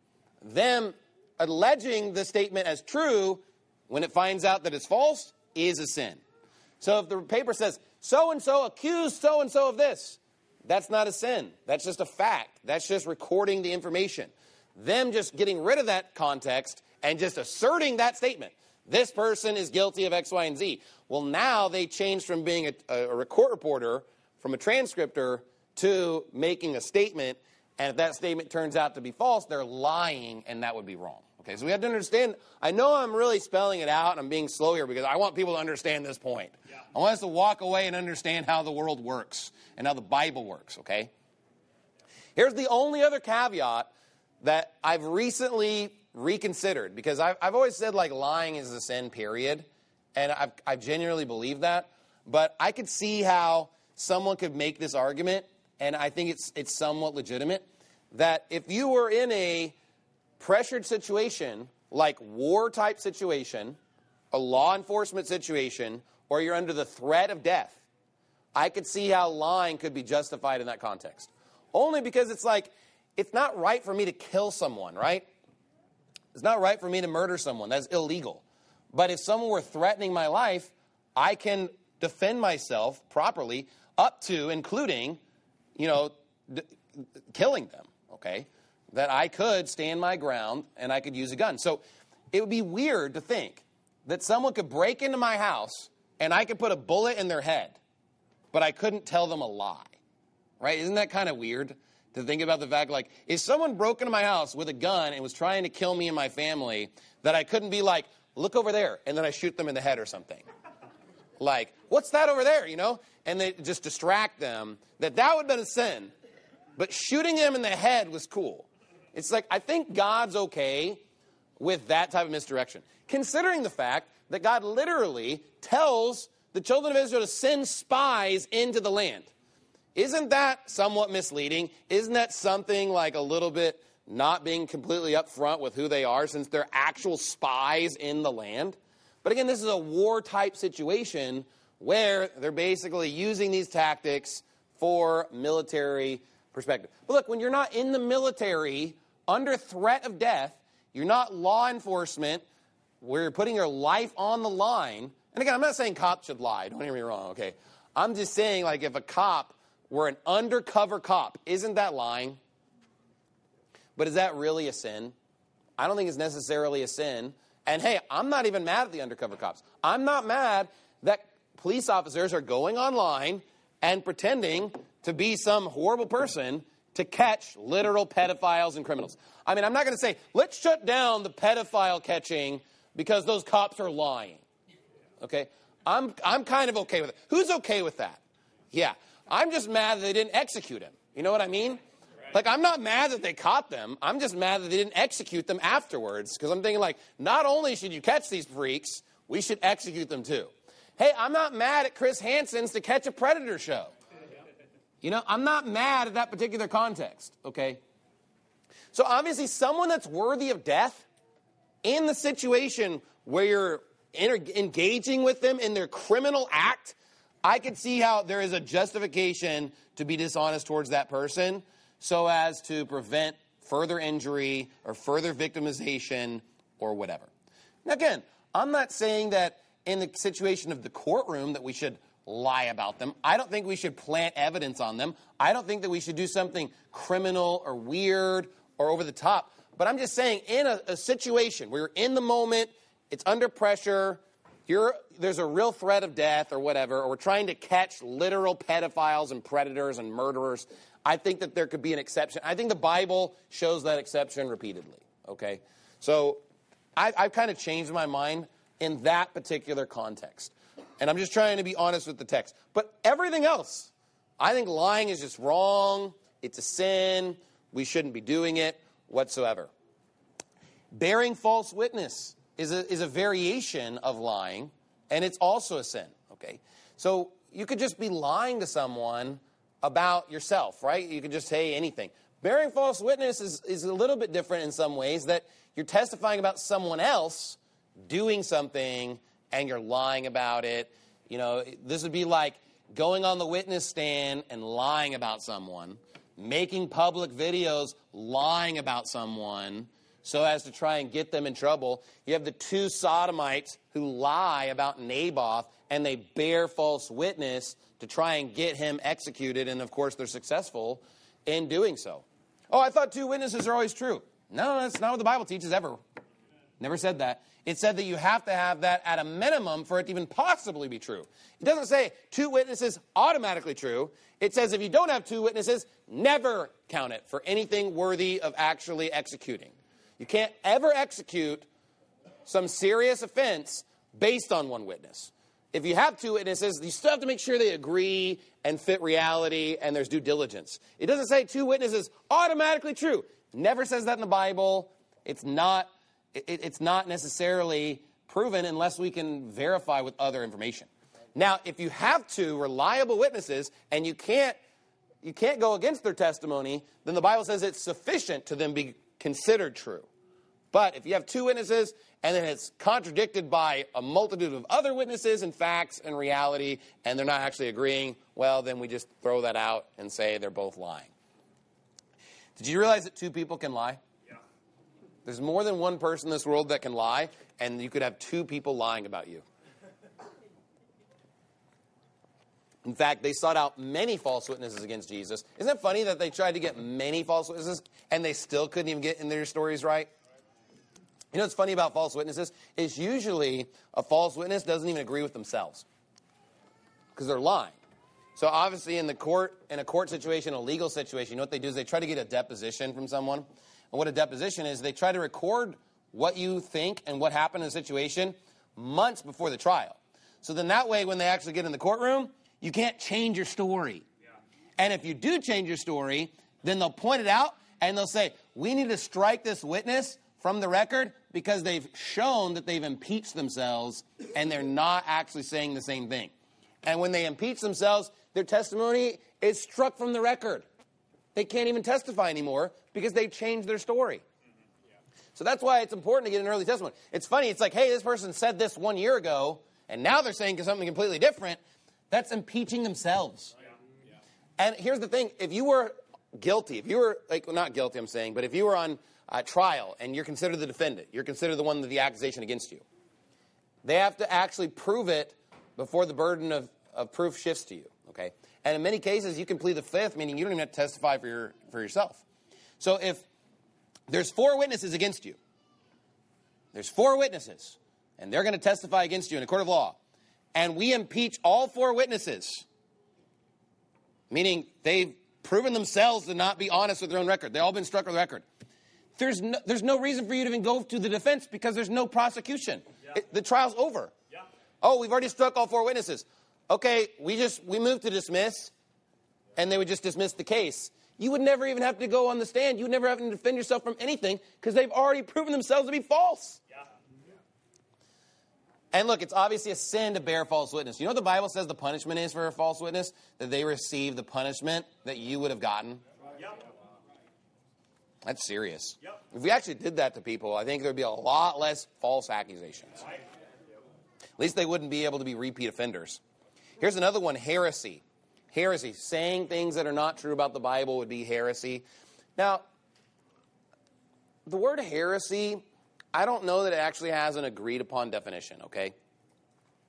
Them alleging the statement as true when it finds out that it's false is a sin. So if the paper says, so-and-so accused so-and-so of this, that's not a sin. That's just a fact. That's just recording the information. Them just getting rid of that context and just asserting that statement. This person is guilty of X, Y, and Z. Well, now they changed from being a, a court reporter, from a transcriptor, to making a statement. And if that statement turns out to be false, they're lying, and that would be wrong. Okay, so we have to understand. I know I'm really spelling it out, and I'm being slow here because I want people to understand this point. Yeah. I want us to walk away and understand how the world works and how the Bible works, okay? Here's the only other caveat that I've recently reconsidered, because I've, I've always said, like, lying is a sin, period, and I've, I genuinely believe that. But I could see how someone could make this argument, and I think it's it's somewhat legitimate, that if you were in a pressured situation, like war-type situation, a law enforcement situation, or you're under the threat of death, I could see how lying could be justified in that context. Only because it's like, it's not right for me to kill someone, right? It's not right for me to murder someone. That's illegal. But if someone were threatening my life, I can defend myself properly up to, including, you know, d- killing them, okay? That I could stand my ground and I could use a gun. So it would be weird to think that someone could break into my house and I could put a bullet in their head, but I couldn't tell them a lie, right? Isn't that kind of weird to think about the fact, like, if someone broke into my house with a gun and was trying to kill me and my family, that I couldn't be like, look over there, and then I shoot them in the head or something. Like, what's that over there, you know? And they just distract them, that that would have been a sin. But shooting them in the head was cool. It's like, I think God's okay with that type of misdirection, considering the fact that God literally tells the children of Israel to send spies into the land. Isn't that somewhat misleading? Isn't that something like a little bit not being completely upfront with who they are, since they're actual spies in the land? But again, this is a war-type situation where they're basically using these tactics for military perspective. But look, when you're not in the military, under threat of death, you're not law enforcement, where you're putting your life on the line. And again, I'm not saying cops should lie. Don't hear me wrong, okay? I'm just saying, like, if a cop were an undercover cop, isn't that lying? But is that really a sin? I don't think it's necessarily a sin. And hey, I'm not even mad at the undercover cops. I'm not mad that police officers are going online and pretending to be some horrible person to catch literal pedophiles and criminals. I mean, I'm not going to say, let's shut down the pedophile catching because those cops are lying. Okay? I'm I'm kind of okay with it. Who's okay with that? Yeah. I'm just mad that they didn't execute him. You know what I mean? Like, I'm not mad that they caught them. I'm just mad that they didn't execute them afterwards, because I'm thinking, like, not only should you catch these freaks, we should execute them too. Hey, I'm not mad at Chris Hansen's To Catch a Predator show. You know, I'm not mad at that particular context, okay? So obviously someone that's worthy of death, in the situation where you're inter- engaging with them in their criminal act, I could see how there is a justification to be dishonest towards that person so as to prevent further injury or further victimization or whatever. Now again, I'm not saying that in the situation of the courtroom that we should lie about them. I don't think we should plant evidence on them. I don't think that we should do something criminal or weird or over the top. But I'm just saying, in a, a situation where you're in the moment, it's under pressure, you're, there's a real threat of death or whatever, or we're trying to catch literal pedophiles and predators and murderers, I think that there could be an exception. I think the Bible shows that exception repeatedly, okay? So I, I've kind of changed my mind in that particular context. And I'm just trying to be honest with the text. But everything else, I think lying is just wrong. It's a sin. We shouldn't be doing it whatsoever. Bearing false witness is a, is a variation of lying, and it's also a sin, okay? So you could just be lying to someone about yourself, right? You could just say anything. Bearing false witness is, is a little bit different in some ways, that you're testifying about someone else doing something and you're lying about it. You know, this would be like going on the witness stand and lying about someone, making public videos lying about someone so as to try and get them in trouble. You have the two sodomites who lie about Naboth, and they bear false witness to try and get him executed, and of course they're successful in doing so. Oh, I thought two witnesses are always true. No, that's not what the Bible teaches ever. Never said that. It said that you have to have that at a minimum for it to even possibly be true. It doesn't say two witnesses automatically true. It says if you don't have two witnesses, never count it for anything worthy of actually executing. You can't ever execute some serious offense based on one witness. If you have two witnesses, you still have to make sure they agree and fit reality and there's due diligence. It doesn't say two witnesses automatically true. Never says that in the Bible. It's not It, it's not necessarily proven unless we can verify with other information. Now, if you have two reliable witnesses and you can't you can't go against their testimony, then the Bible says it's sufficient to them be considered true. But if you have two witnesses and then it's contradicted by a multitude of other witnesses and facts and reality, and they're not actually agreeing, well, then we just throw that out and say they're both lying. Did you realize that two people can lie? There's more than one person in this world that can lie, and you could have two people lying about you. In fact, they sought out many false witnesses against Jesus. Isn't it funny that they tried to get many false witnesses, and they still couldn't even get in their stories right? You know what's funny about false witnesses? Is usually a false witness doesn't even agree with themselves because they're lying. So obviously in the court, in a court situation, a legal situation, you know what they do is they try to get a deposition from someone. And what a deposition is, they try to record what you think and what happened in the situation months before the trial. So then that way, when they actually get in the courtroom, you can't change your story. Yeah. And if you do change your story, then they'll point it out and they'll say, we need to strike this witness from the record because they've shown that they've impeached themselves and they're not actually saying the same thing. And when they impeach themselves, their testimony is struck from the record. They can't even testify anymore because they've changed their story. So that's why it's important to get an early testimony. It's funny. It's like, hey, this person said this one year ago, and now they're saying something completely different. That's impeaching themselves. And here's the thing. If you were guilty, if you were, like, well, not guilty, I'm saying, but if you were on uh, trial and you're considered the defendant, you're considered the one with the accusation against you, they have to actually prove it before the burden of, of proof shifts to you, okay? And in many cases, you can plead the fifth, meaning you don't even have to testify for your for yourself. So if there's four witnesses against you, there's four witnesses, and they're going to testify against you in a court of law, and we impeach all four witnesses, meaning they've proven themselves to not be honest with their own record. They've all been struck with the record. There's no, there's no reason for you to even go to the defense because there's no prosecution. Yeah. It, the trial's over. Yeah. Oh, we've already struck all four witnesses. Okay, we just we moved to dismiss, and they would just dismiss the case. You would never even have to go on the stand. You would never have to defend yourself from anything because they've already proven themselves to be false. Yeah. And look, it's obviously a sin to bear false witness. You know what the Bible says the punishment is for a false witness? That they receive the punishment that you would have gotten. Yep. That's serious. Yep. If we actually did that to people, I think there would be a lot less false accusations. Right. At least they wouldn't be able to be repeat offenders. Here's another one, heresy. Heresy. Saying things that are not true about the Bible would be heresy. Now, the word heresy, I don't know that it actually has an agreed upon definition, okay?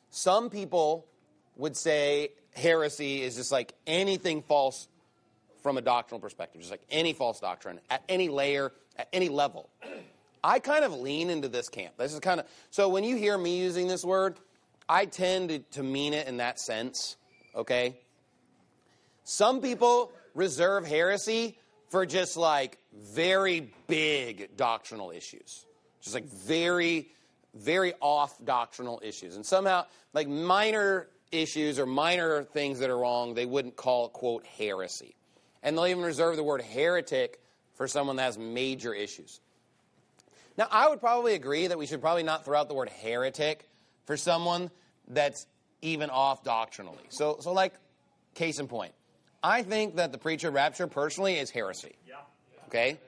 some people would say heresy is just like anything false from a doctrinal perspective, just like any false doctrine at any layer, at any level. I kind of lean into this camp. This is kind of, so when you hear me using this word, I tend to, to mean it in that sense, okay? Some people reserve heresy for just like very big doctrinal issues. Just like very, very off doctrinal issues. And somehow, like minor issues or minor things that are wrong, they wouldn't call, quote, heresy. And they'll even reserve the word heretic for someone that has major issues. Now, I would probably agree that we should probably not throw out the word heretic for someone that's even off doctrinally. So, so like, case in point, I think that the preacher of rapture personally is heresy. Okay?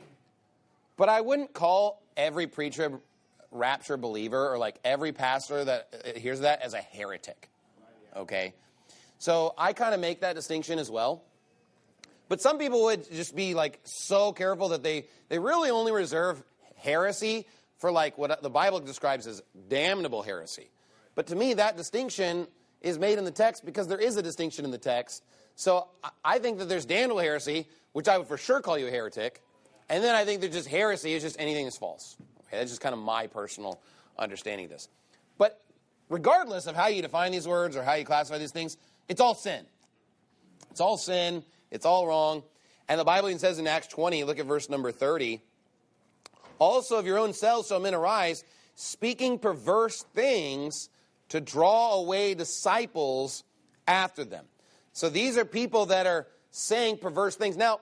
But I wouldn't call every preacher of rapture believer or like every pastor that hears that as a heretic. Okay? So I kind of make that distinction as well. But some people would just be like so careful that they, they really only reserve heresy for like what the Bible describes as damnable heresy. But to me, that distinction is made in the text because there is a distinction in the text. So I think that there's damnable heresy, which I would for sure call you a heretic. And then I think that just heresy is just anything that's false. Okay, that's just kind of my personal understanding of this. But regardless of how you define these words or how you classify these things, it's all sin. It's all sin. It's all wrong. And the Bible even says in Acts twenty, look at verse number thirty, also of your own selves shall men arise, speaking perverse things to draw away disciples after them. So these are people that are saying perverse things. Now,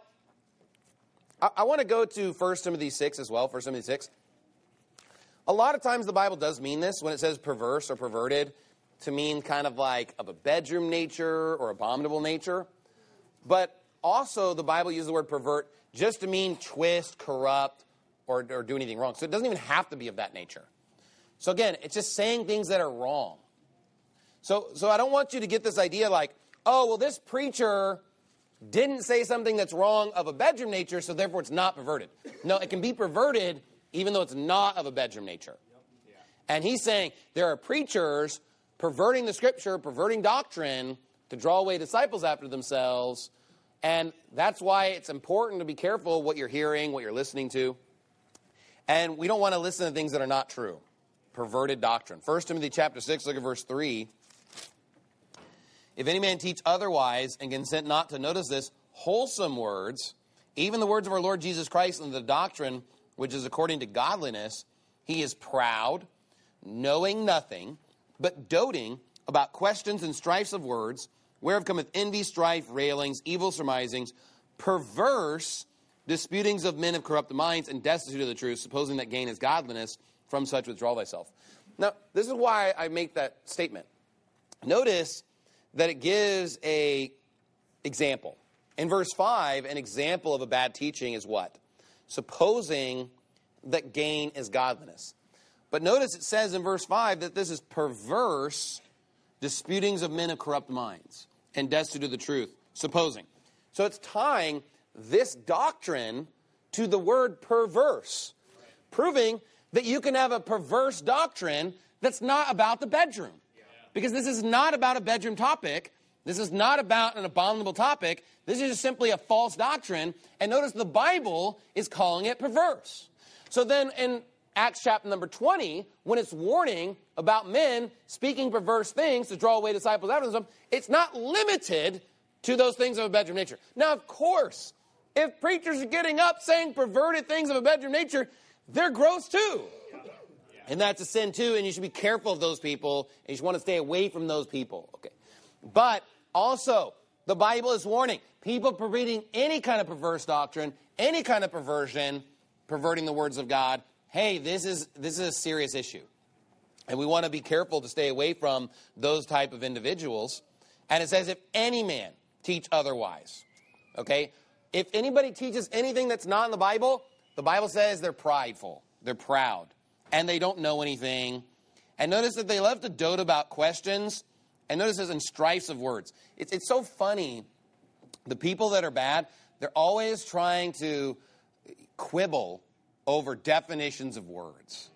I, I want to go to First Timothy six as well, First Timothy six. A lot of times the Bible does mean this when it says perverse or perverted to mean kind of like of a bedroom nature or abominable nature. But also the Bible uses the word pervert just to mean twist, corrupt, or, or do anything wrong. So it doesn't even have to be of that nature. So again, it's just saying things that are wrong. So, so I don't want you to get this idea like, oh, well, this preacher didn't say something that's wrong of a bedroom nature, so therefore it's not perverted. No, it can be perverted even though it's not of a bedroom nature. And he's saying there are preachers perverting the scripture, perverting doctrine to draw away disciples after themselves. And that's why it's important to be careful what you're hearing, what you're listening to. And we don't want to listen to things that are not true. Perverted doctrine. First Timothy chapter six, look at verse three. If any man teach otherwise and consent not to, notice this, wholesome words, even the words of our Lord Jesus Christ and the doctrine which is according to godliness, he is proud, knowing nothing, but doting about questions and strifes of words, whereof cometh envy, strife, railings, evil surmisings, perverse disputings of men of corrupt minds, and destitute of the truth, supposing that gain is godliness. From such withdraw thyself. Now, this is why I make that statement. Notice that it gives a example. In verse five, an example of a bad teaching is what? Supposing that gain is godliness. But notice it says in verse five that this is perverse disputings of men of corrupt minds and destitute of the truth, supposing. So it's tying this doctrine to the word perverse, proving that you can have a perverse doctrine that's not about the bedroom. Because this is not about a bedroom topic. This is not about an abominable topic. This is just simply a false doctrine. And notice the Bible is calling it perverse. So then in Acts chapter number twenty, when it's warning about men speaking perverse things to draw away disciples after them, it's not limited to those things of a bedroom nature. Now, of course, if preachers are getting up saying perverted things of a bedroom nature, they're gross too. And that's a sin too, and you should be careful of those people, and you should want to stay away from those people. Okay. But also, the Bible is warning people perverting any kind of perverse doctrine, any kind of perversion, perverting the words of God. Hey, this is this is a serious issue. And we want to be careful to stay away from those type of individuals. And it says, if any man teach otherwise. Okay? If anybody teaches anything that's not in the Bible, the Bible says they're prideful. They're proud. And they don't know anything. And notice that they love to dote about questions. And notice this in strifes of words. It's, it's so funny. The people that are bad, they're always trying to quibble over definitions of words.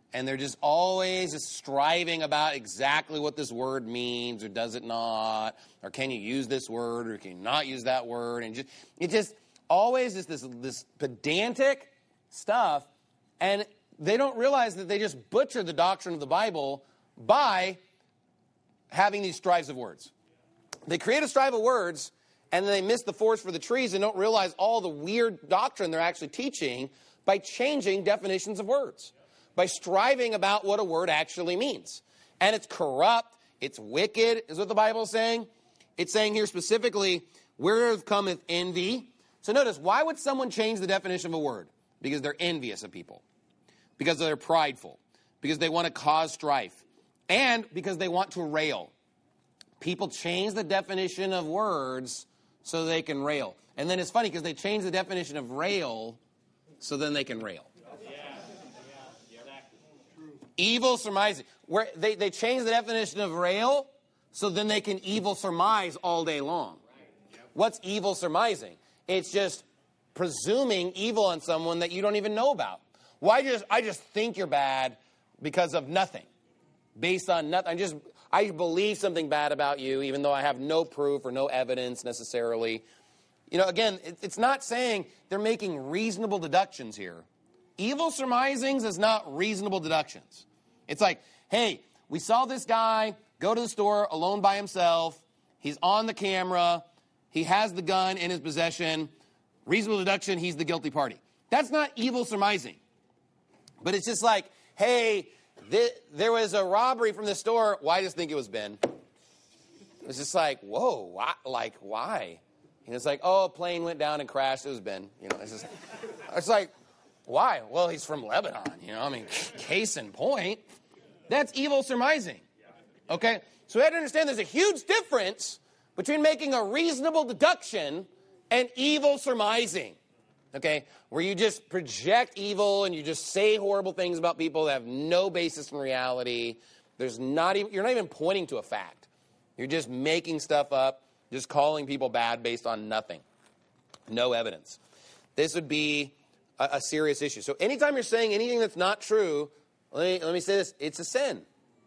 and they're just always just striving about exactly what this word means, or does it not, or can you use this word, or can you not use that word, and just it just always is this this pedantic stuff, and they don't realize that they just butcher the doctrine of the Bible by having these strives of words. They create a strive of words, and then they miss the forest for the trees and don't realize all the weird doctrine they're actually teaching by changing definitions of words, by striving about what a word actually means. And it's corrupt, it's wicked, is what the Bible is saying. It's saying here specifically, where cometh envy. So notice, why would someone change the definition of a word? Because they're envious of people. Because they're prideful, because they want to cause strife, and because they want to rail. People change the definition of words so they can rail. And then it's funny because they change the definition of rail so then they can rail. Yeah. Yeah. Exactly. Evil surmising. Where they, they change the definition of rail so then they can evil surmise all day long. Right. Yep. What's evil surmising? It's just presuming evil on someone that you don't even know about. Why just I just think you're bad because of nothing, based on nothing. I just I believe something bad about you, even though I have no proof or no evidence necessarily. You know, again, it, it's not saying they're making reasonable deductions here. Evil surmisings is not reasonable deductions. It's like, hey, we saw this guy go to the store alone by himself. He's on the camera. He has the gun in his possession. Reasonable deduction, he's the guilty party. That's not evil surmising. But it's just like, hey, th- there was a robbery from the store. Well, I just think it was Ben. It's just like, whoa, why? Like, why? And it's like, oh, a plane went down and crashed. It was Ben. You know, it's just, it's like, why? Well, he's from Lebanon. You know, I mean, case in point. That's evil surmising. Okay? So we have to understand there's a huge difference between making a reasonable deduction and evil surmising. Okay, where you just project evil and you just say horrible things about people that have no basis in reality. There's not even, you're not even pointing to a fact. You're just making stuff up, just calling people bad based on nothing. No evidence. This would be a, a serious issue. So anytime you're saying anything that's not true, let me, let me say this, it's a sin.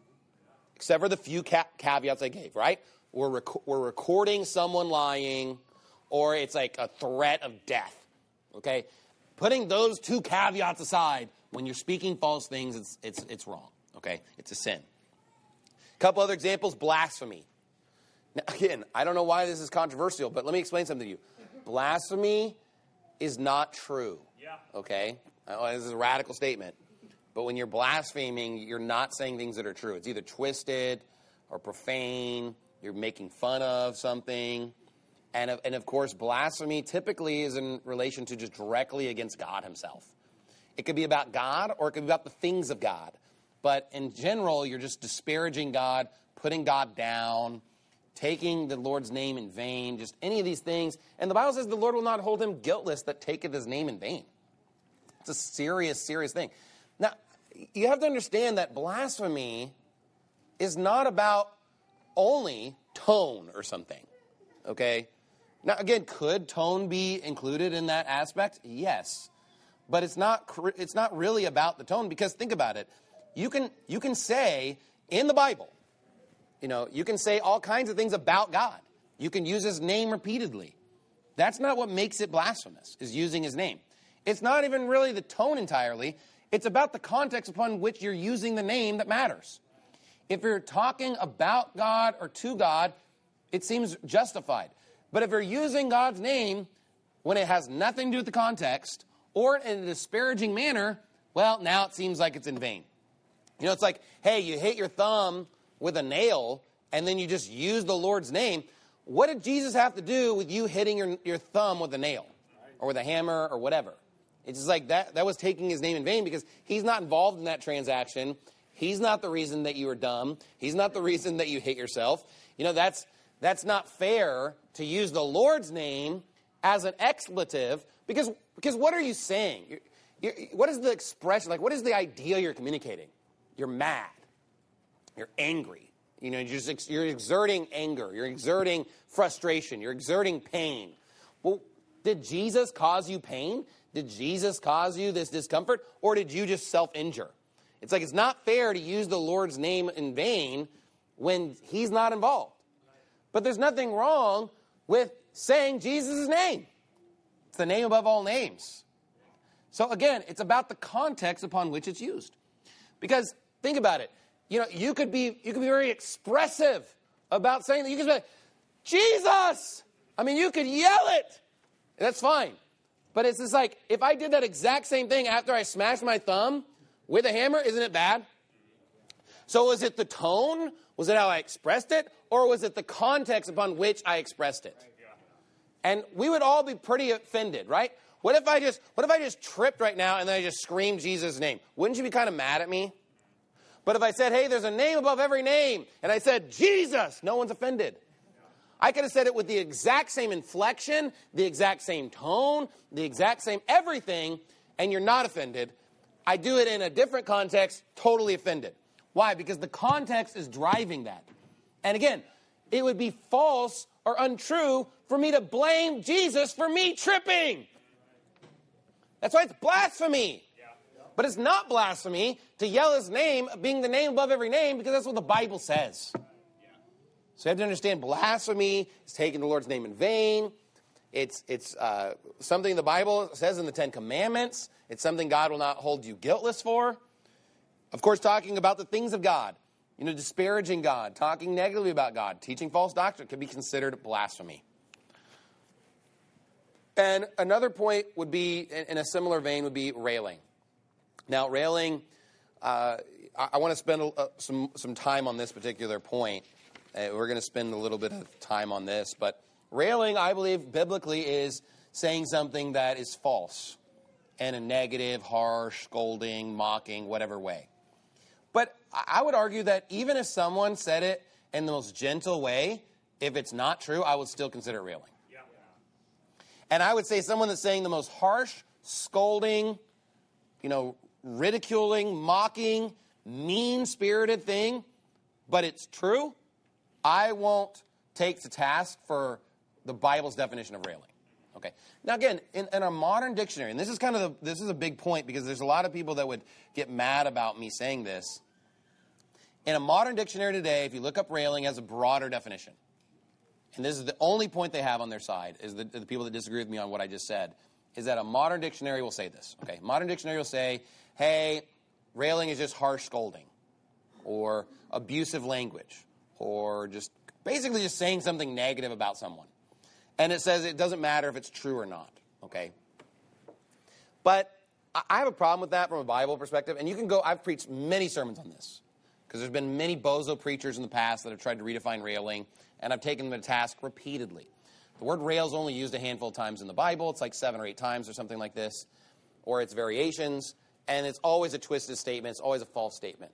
Except for the few ca- caveats I gave, right? We're, rec- we're recording someone lying, or it's like a threat of death. Okay, putting those two caveats aside, when you're speaking false things, it's it's it's wrong. Okay, it's a sin. A couple other examples: blasphemy. Now, again, I don't know why this is controversial, but let me explain something to you. Blasphemy is not true. Yeah. Okay, I know this is a radical statement, but when you're blaspheming, you're not saying things that are true. It's either twisted or profane. You're making fun of something. And of, and of course, blasphemy typically is in relation to just directly against God himself. It could be about God or it could be about the things of God. But in general, you're just disparaging God, putting God down, taking the Lord's name in vain, just any of these things. And the Bible says the Lord will not hold him guiltless that taketh his name in vain. It's a serious, serious thing. Now, you have to understand that blasphemy is not about only tone or something, okay? Now, again, could tone be included in that aspect? Yes. But it's not it's not really about the tone, because think about it. You can you can say in the Bible, you know, you can say all kinds of things about God. You can use his name repeatedly. That's not what makes it blasphemous, is using his name. It's not even really the tone entirely. It's about the context upon which you're using the name that matters. If you're talking about God or to God, it seems justified. But if you're using God's name when it has nothing to do with the context or in a disparaging manner, well, now it seems like it's in vain. You know, it's like, hey, you hit your thumb with a nail and then you just use the Lord's name. What did Jesus have to do with you hitting your, your thumb with a nail or with a hammer or whatever? It's just like that, that was taking his name in vain, because he's not involved in that transaction. He's not the reason that you were dumb. He's not the reason that you hit yourself. You know, that's That's not fair to use the Lord's name as an expletive, because because what are you saying? You're, you're, what is the expression? Like, what is the idea you're communicating? You're mad. You're angry. You know, you're, just, you're exerting anger. You're exerting frustration. You're exerting pain. Well, did Jesus cause you pain? Did Jesus cause you this discomfort? Or did you just self-injure? It's like it's not fair to use the Lord's name in vain when he's not involved. But there's nothing wrong with saying Jesus' name. It's the name above all names. So again, it's about the context upon which it's used. Because think about it. You know, you could be you could be very expressive about saying that. You could say, Jesus! I mean, you could yell it. That's fine. But it's just like, if I did that exact same thing after I smashed my thumb with a hammer, isn't it bad? So was it the tone? Was it how I expressed it? Or was it the context upon which I expressed it? And we would all be pretty offended, right? What if I just what if I just tripped right now and then I just screamed Jesus' name? Wouldn't you be kind of mad at me? But if I said, hey, there's a name above every name, and I said, Jesus, no one's offended. I could have said it with the exact same inflection, the exact same tone, the exact same everything, and you're not offended. I do it in a different context, totally offended. Why? Because the context is driving that. And again, it would be false or untrue for me to blame Jesus for me tripping. That's why it's blasphemy. But it's not blasphemy to yell his name, being the name above every name, because that's what the Bible says. So you have to understand blasphemy is taking the Lord's name in vain. It's it's uh, something the Bible says in the Ten Commandments. It's something God will not hold you guiltless for. Of course, talking about the things of God, you know, disparaging God, talking negatively about God, teaching false doctrine can be considered blasphemy. And another point would be, in a similar vein, would be railing. Now, railing, uh, I, I want to spend a, a, some some time on this particular point. Uh, we're going to spend a little bit of time on this, but railing, I believe, biblically is saying something that is false in a negative, harsh, scolding, mocking, whatever way. But I would argue that even if someone said it in the most gentle way, if it's not true, I would still consider it railing. Yeah. And I would say someone that's saying the most harsh, scolding, you know, ridiculing, mocking, mean-spirited thing, but it's true, I won't take to task for the Bible's definition of railing. Okay. Now again, in, in a modern dictionary, and this is kind of the, this is a big point because there's a lot of people that would get mad about me saying this. In a modern dictionary today, if you look up railing, it has a broader definition. And this is the only point they have on their side, is the, the people that disagree with me on what I just said, is that a modern dictionary will say this. Okay, modern dictionary will say, hey, railing is just harsh scolding, or abusive language, or just basically just saying something negative about someone. And it says it doesn't matter if it's true or not, okay? But I have a problem with that from a Bible perspective, and you can go, I've preached many sermons on this, because there's been many bozo preachers in the past that have tried to redefine railing, and I've taken them to task repeatedly. The word rail is only used a handful of times in the Bible. It's like seven or eight times or something like this, or its variations, and it's always a twisted statement. It's always a false statement.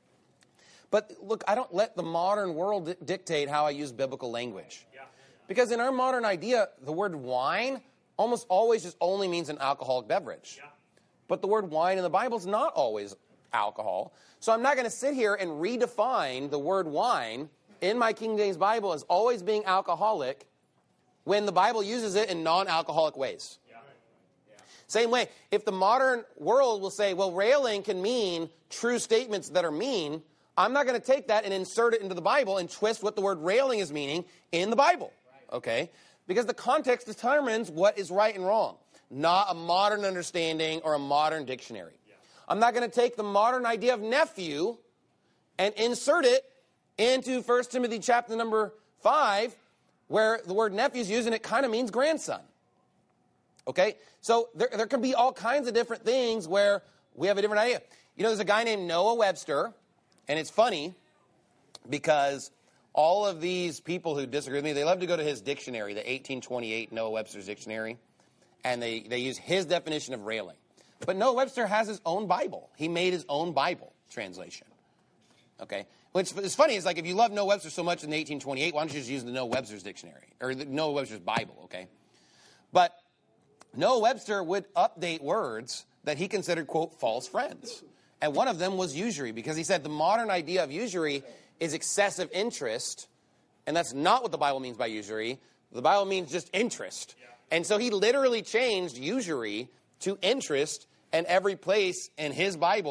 But look, I don't let the modern world di- dictate how I use biblical language. Because in our modern idea, the word wine almost always just only means an alcoholic beverage. But the word wine in the Bible is not always alcohol. So I'm not going to sit here and redefine the word wine in my King James Bible as always being alcoholic when the Bible uses it in non-alcoholic ways. Yeah. Yeah. Same way, if the modern world will say, well, railing can mean true statements that are mean, I'm not going to take that and insert it into the Bible and twist what the word railing is meaning in the Bible. Right. Okay? Because the context determines what is right and wrong, not a modern understanding or a modern dictionary. Yeah. I'm not going to take the modern idea of nephew and insert it into First Timothy chapter number five, where the word nephew is used, and it kind of means grandson. Okay? So there, there can be all kinds of different things where we have a different idea. You know, there's a guy named Noah Webster, and it's funny because all of these people who disagree with me, they love to go to his dictionary, the eighteen twenty-eight Noah Webster's dictionary, and they, they use his definition of railing. But Noah Webster has his own Bible. He made his own Bible translation. Okay? Which is funny. It's like if you love Noah Webster so much in the eighteen twenty-eight, why don't you just use the Noah Webster's dictionary, or the Noah Webster's Bible, okay? But Noah Webster would update words that he considered, quote, false friends. And one of them was usury, because he said the modern idea of usury is excessive interest, and that's not what the Bible means by usury. The Bible means just interest. And so he literally changed usury to interest, and every place in his Bible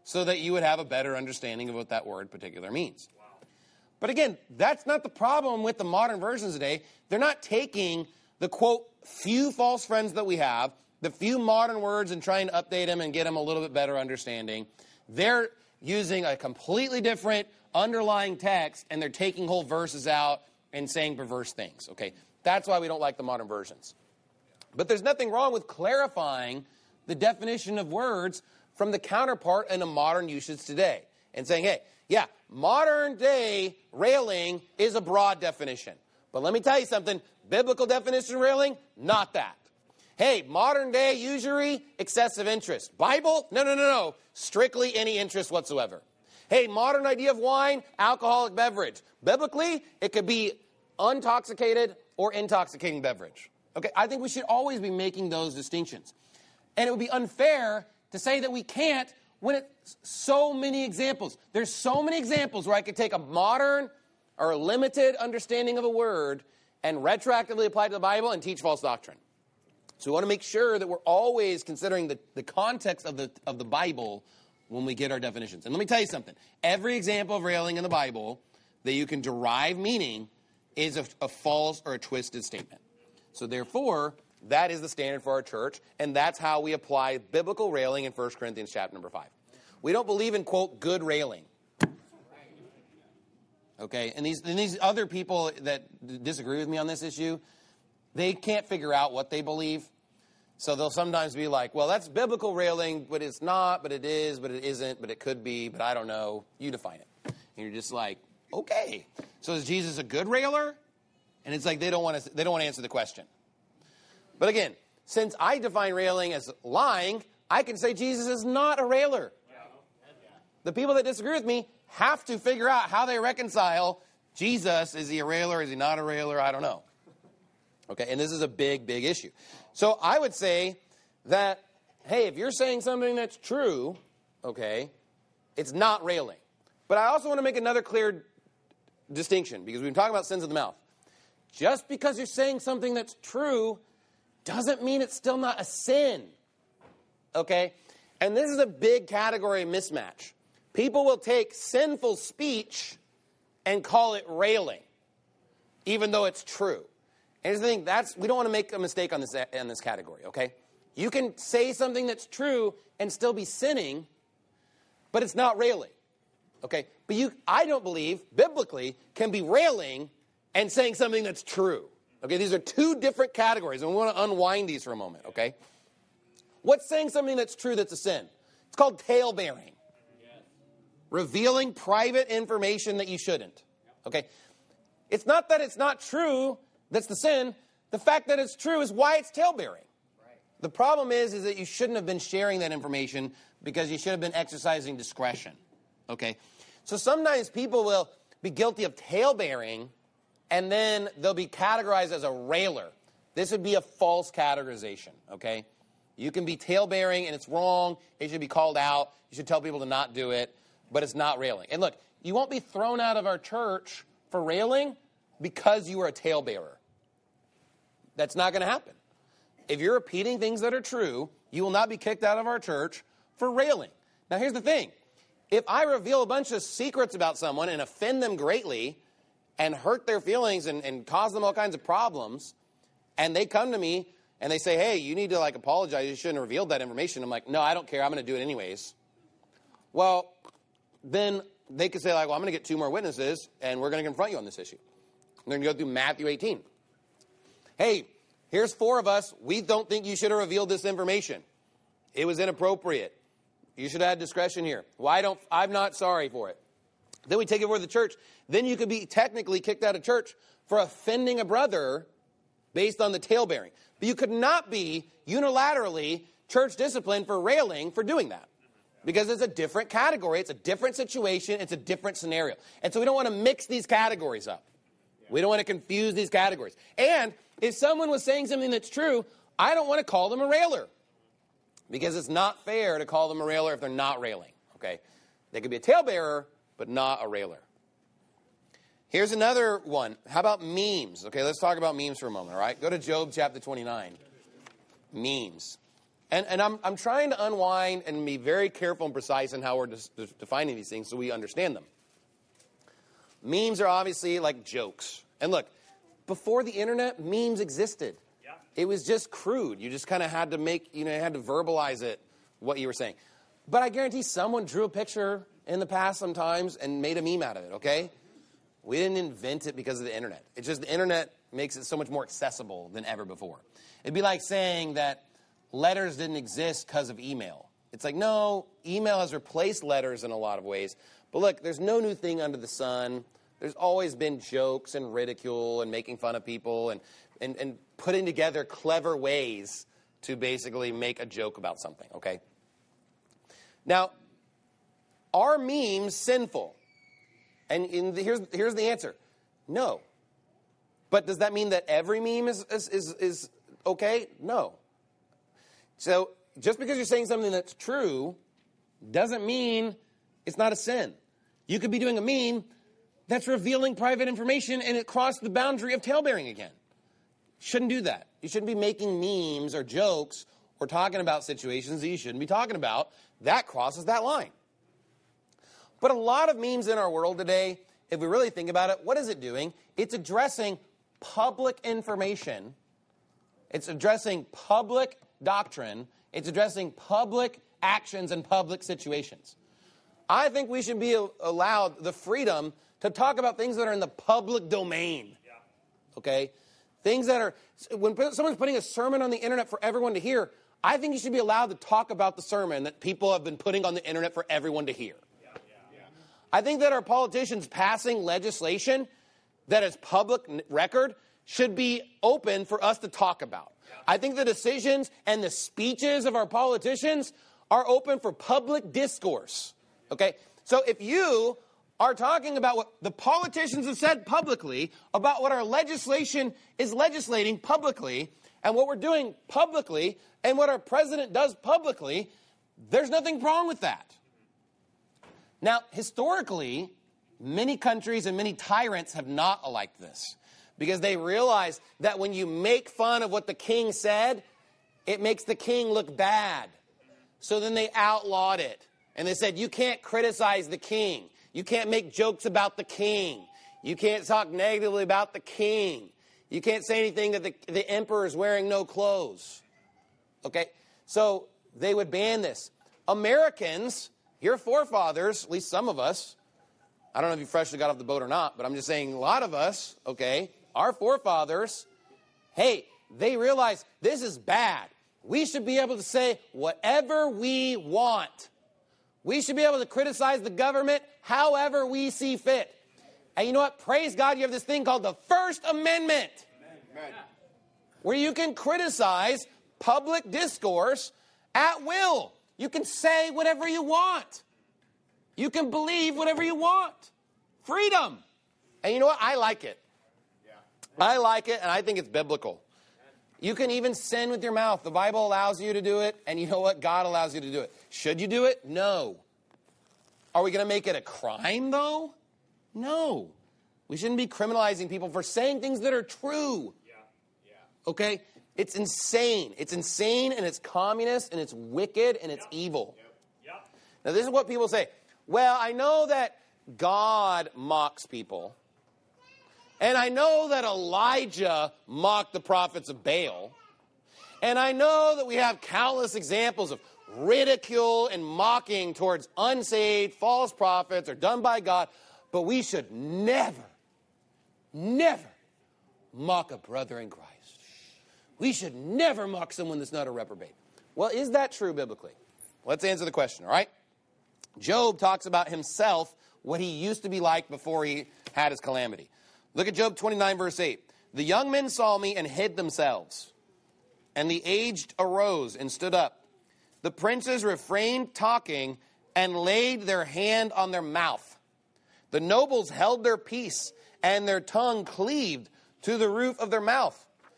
so that you would have a better understanding of what that word particular means. But again, that's not the problem with the modern versions today. They're not taking the, quote, few false friends that we have, the few modern words, and trying to update them and get them a little bit better understanding. They're using a completely different underlying text, and they're taking whole verses out and saying perverse things. Okay, that's why we don't like the modern versions. But there's nothing wrong with clarifying the definition of words from the counterpart in a modern usage today and saying, hey, yeah, modern day railing is a broad definition. But let me tell you something, biblical definition of railing, not that. Hey, modern day usury, excessive interest. Bible, no, no, no, no, strictly any interest whatsoever. Hey, modern idea of wine, alcoholic beverage. Biblically, it could be intoxicated or intoxicating beverage. Okay, I think we should always be making those distinctions. And it would be unfair to say that we can't when it's so many examples. There's so many examples where I could take a modern or a limited understanding of a word and retroactively apply it to the Bible and teach false doctrine. So we want to make sure that we're always considering the, the context of the, of the Bible when we get our definitions. And let me tell you something. Every example of railing in the Bible that you can derive meaning is a, a false or a twisted statement. So therefore, that is the standard for our church, and that's how we apply biblical railing in First Corinthians chapter number five. We don't believe in, quote, good railing. Okay, and these, and these other people that disagree with me on this issue, they can't figure out what they believe. So they'll sometimes be like, well, that's biblical railing, but it's not, but it is, but it isn't, but it could be, but I don't know. You define it. And you're just like, okay. So is Jesus a good railer? And it's like they don't want to they don't want to answer the question. But again, since I define railing as lying, I can say Jesus is not a railer. The people that disagree with me have to figure out how they reconcile Jesus. Is he a railer? Is he not a railer? I don't know. Okay, and this is a big, big issue. So I would say that, hey, if you're saying something that's true, okay, it's not railing. But I also want to make another clear distinction, because we've been talking about sins of the mouth. Just because you're saying something that's true doesn't mean it's still not a sin. Okay? And this is a big category mismatch. People will take sinful speech and call it railing, even though it's true. And here's the thing, that's, we don't want to make a mistake on this, in this category, okay? You can say something that's true and still be sinning, but it's not railing, okay? But you, I don't believe, biblically, can be railing and saying something that's true. Okay, these are two different categories, and we want to unwind these for a moment, okay? What's saying something that's true that's a sin? It's called tale-bearing. Yes. Revealing private information that you shouldn't, okay? It's not that it's not true that's the sin. The fact that it's true is why it's tale-bearing. Right. The problem is, is that you shouldn't have been sharing that information because you should have been exercising discretion, okay? So sometimes people will be guilty of tale-bearing, and then they'll be categorized as a railer. This would be a false categorization, okay? You can be tale-bearing, and it's wrong. It should be called out. You should tell people to not do it, but it's not railing. And look, you won't be thrown out of our church for railing because you are a tale-bearer. That's not going to happen. If you're repeating things that are true, you will not be kicked out of our church for railing. Now, here's the thing. If I reveal a bunch of secrets about someone and offend them greatly and hurt their feelings and, and cause them all kinds of problems, and they come to me and they say, hey, you need to like apologize. You shouldn't have revealed that information. I'm like, no, I don't care. I'm going to do it anyways. Well, then they could say, like, well, I'm going to get two more witnesses, and we're going to confront you on this issue. And they're going to go through Matthew eighteen. Hey, here's four of us. We don't think you should have revealed this information. It was inappropriate. You should have had discretion here. Well, I don't, I'm not sorry for it. Then we take it before the church. Then you could be technically kicked out of church for offending a brother based on the tale-bearing. But you could not be unilaterally church disciplined for railing for doing that. Because it's a different category. It's a different situation. It's a different scenario. And so we don't want to mix these categories up. We don't want to confuse these categories. And if someone was saying something that's true, I don't want to call them a railer. Because it's not fair to call them a railer if they're not railing. Okay? They could be a talebearer, but not a railer. Here's another one. How about memes? Okay, let's talk about memes for a moment, all right? Go to Job chapter twenty-nine. Memes. And, and I'm, I'm trying to unwind and be very careful and precise in how we're dis- defining these things so we understand them. Memes are obviously like jokes. And look, before the internet, memes existed. Yeah. It was just crude. You just kind of had to make, you know, you had to verbalize it, what you were saying. But I guarantee someone drew a picture in the past sometimes and made a meme out of it, okay? We didn't invent it because of the internet. It's just the internet makes it so much more accessible than ever before. It'd be like saying that letters didn't exist because of email. It's like, no, email has replaced letters in a lot of ways. But look, there's no new thing under the sun. There's always been jokes and ridicule and making fun of people and, and, and putting together clever ways to basically make a joke about something, okay? Now, are memes sinful? And in the, here's, here's the answer. No. But does that mean that every meme is, is, is, is okay? No. So just because you're saying something that's true doesn't mean it's not a sin. You could be doing a meme that's revealing private information and it crossed the boundary of talebearing again. Shouldn't do that. You shouldn't be making memes or jokes or talking about situations that you shouldn't be talking about. That crosses that line. But a lot of memes in our world today, if we really think about it, what is it doing? It's addressing public information. It's addressing public doctrine. It's addressing public actions and public situations. I think we should be allowed the freedom to talk about things that are in the public domain. Yeah. Okay? Things that are, when someone's putting a sermon on the internet for everyone to hear, I think you should be allowed to talk about the sermon that people have been putting on the internet for everyone to hear. Yeah. Yeah. Yeah. I think that our politicians passing legislation that is public record should be open for us to talk about. Yeah. I think the decisions and the speeches of our politicians are open for public discourse. Okay? So if you are talking about what the politicians have said publicly, about what our legislation is legislating publicly, and what we're doing publicly, and what our president does publicly, there's nothing wrong with that. Now, historically, many countries and many tyrants have not liked this, because they realize that when you make fun of what the king said, it makes the king look bad. So then they outlawed it. And they said, you can't criticize the king. You can't make jokes about the king. You can't talk negatively about the king. You can't say anything that the, the emperor is wearing no clothes. Okay? So they would ban this. Americans, your forefathers, at least some of us, I don't know if you freshly got off the boat or not, but I'm just saying a lot of us, okay, our forefathers, hey, they realize this is bad. We should be able to say whatever we want. We should be able to criticize the government however we see fit. And you know what? Praise God, you have this thing called the First Amendment. Amen. Where you can criticize public discourse at will. You can say whatever you want. You can believe whatever you want. Freedom. And you know what? I like it. I like it, and I think it's biblical. You can even sin with your mouth. The Bible allows you to do it, and you know what? God allows you to do it. Should you do it? No. Are we going to make it a crime, though? No. We shouldn't be criminalizing people for saying things that are true. Yeah. Yeah. Okay? It's insane. It's insane, and it's communist, and it's wicked, and it's yep. evil. Yep. Yep. Now, this is what people say. Well, I know that God mocks people. And I know that Elijah mocked the prophets of Baal. And I know that we have countless examples of ridicule and mocking towards unsaved, false prophets or done by God. But we should never, never mock a brother in Christ. We should never mock someone that's not a reprobate. Well, is that true biblically? Let's answer the question, all right? Job talks about himself, what he used to be like before he had his calamity. Look at Job twenty-nine, verse eight. The young men saw me and hid themselves, and the aged arose and stood up. The princes refrained talking and laid their hand on their mouth. The nobles held their peace, and their tongue cleaved to the roof of their mouth.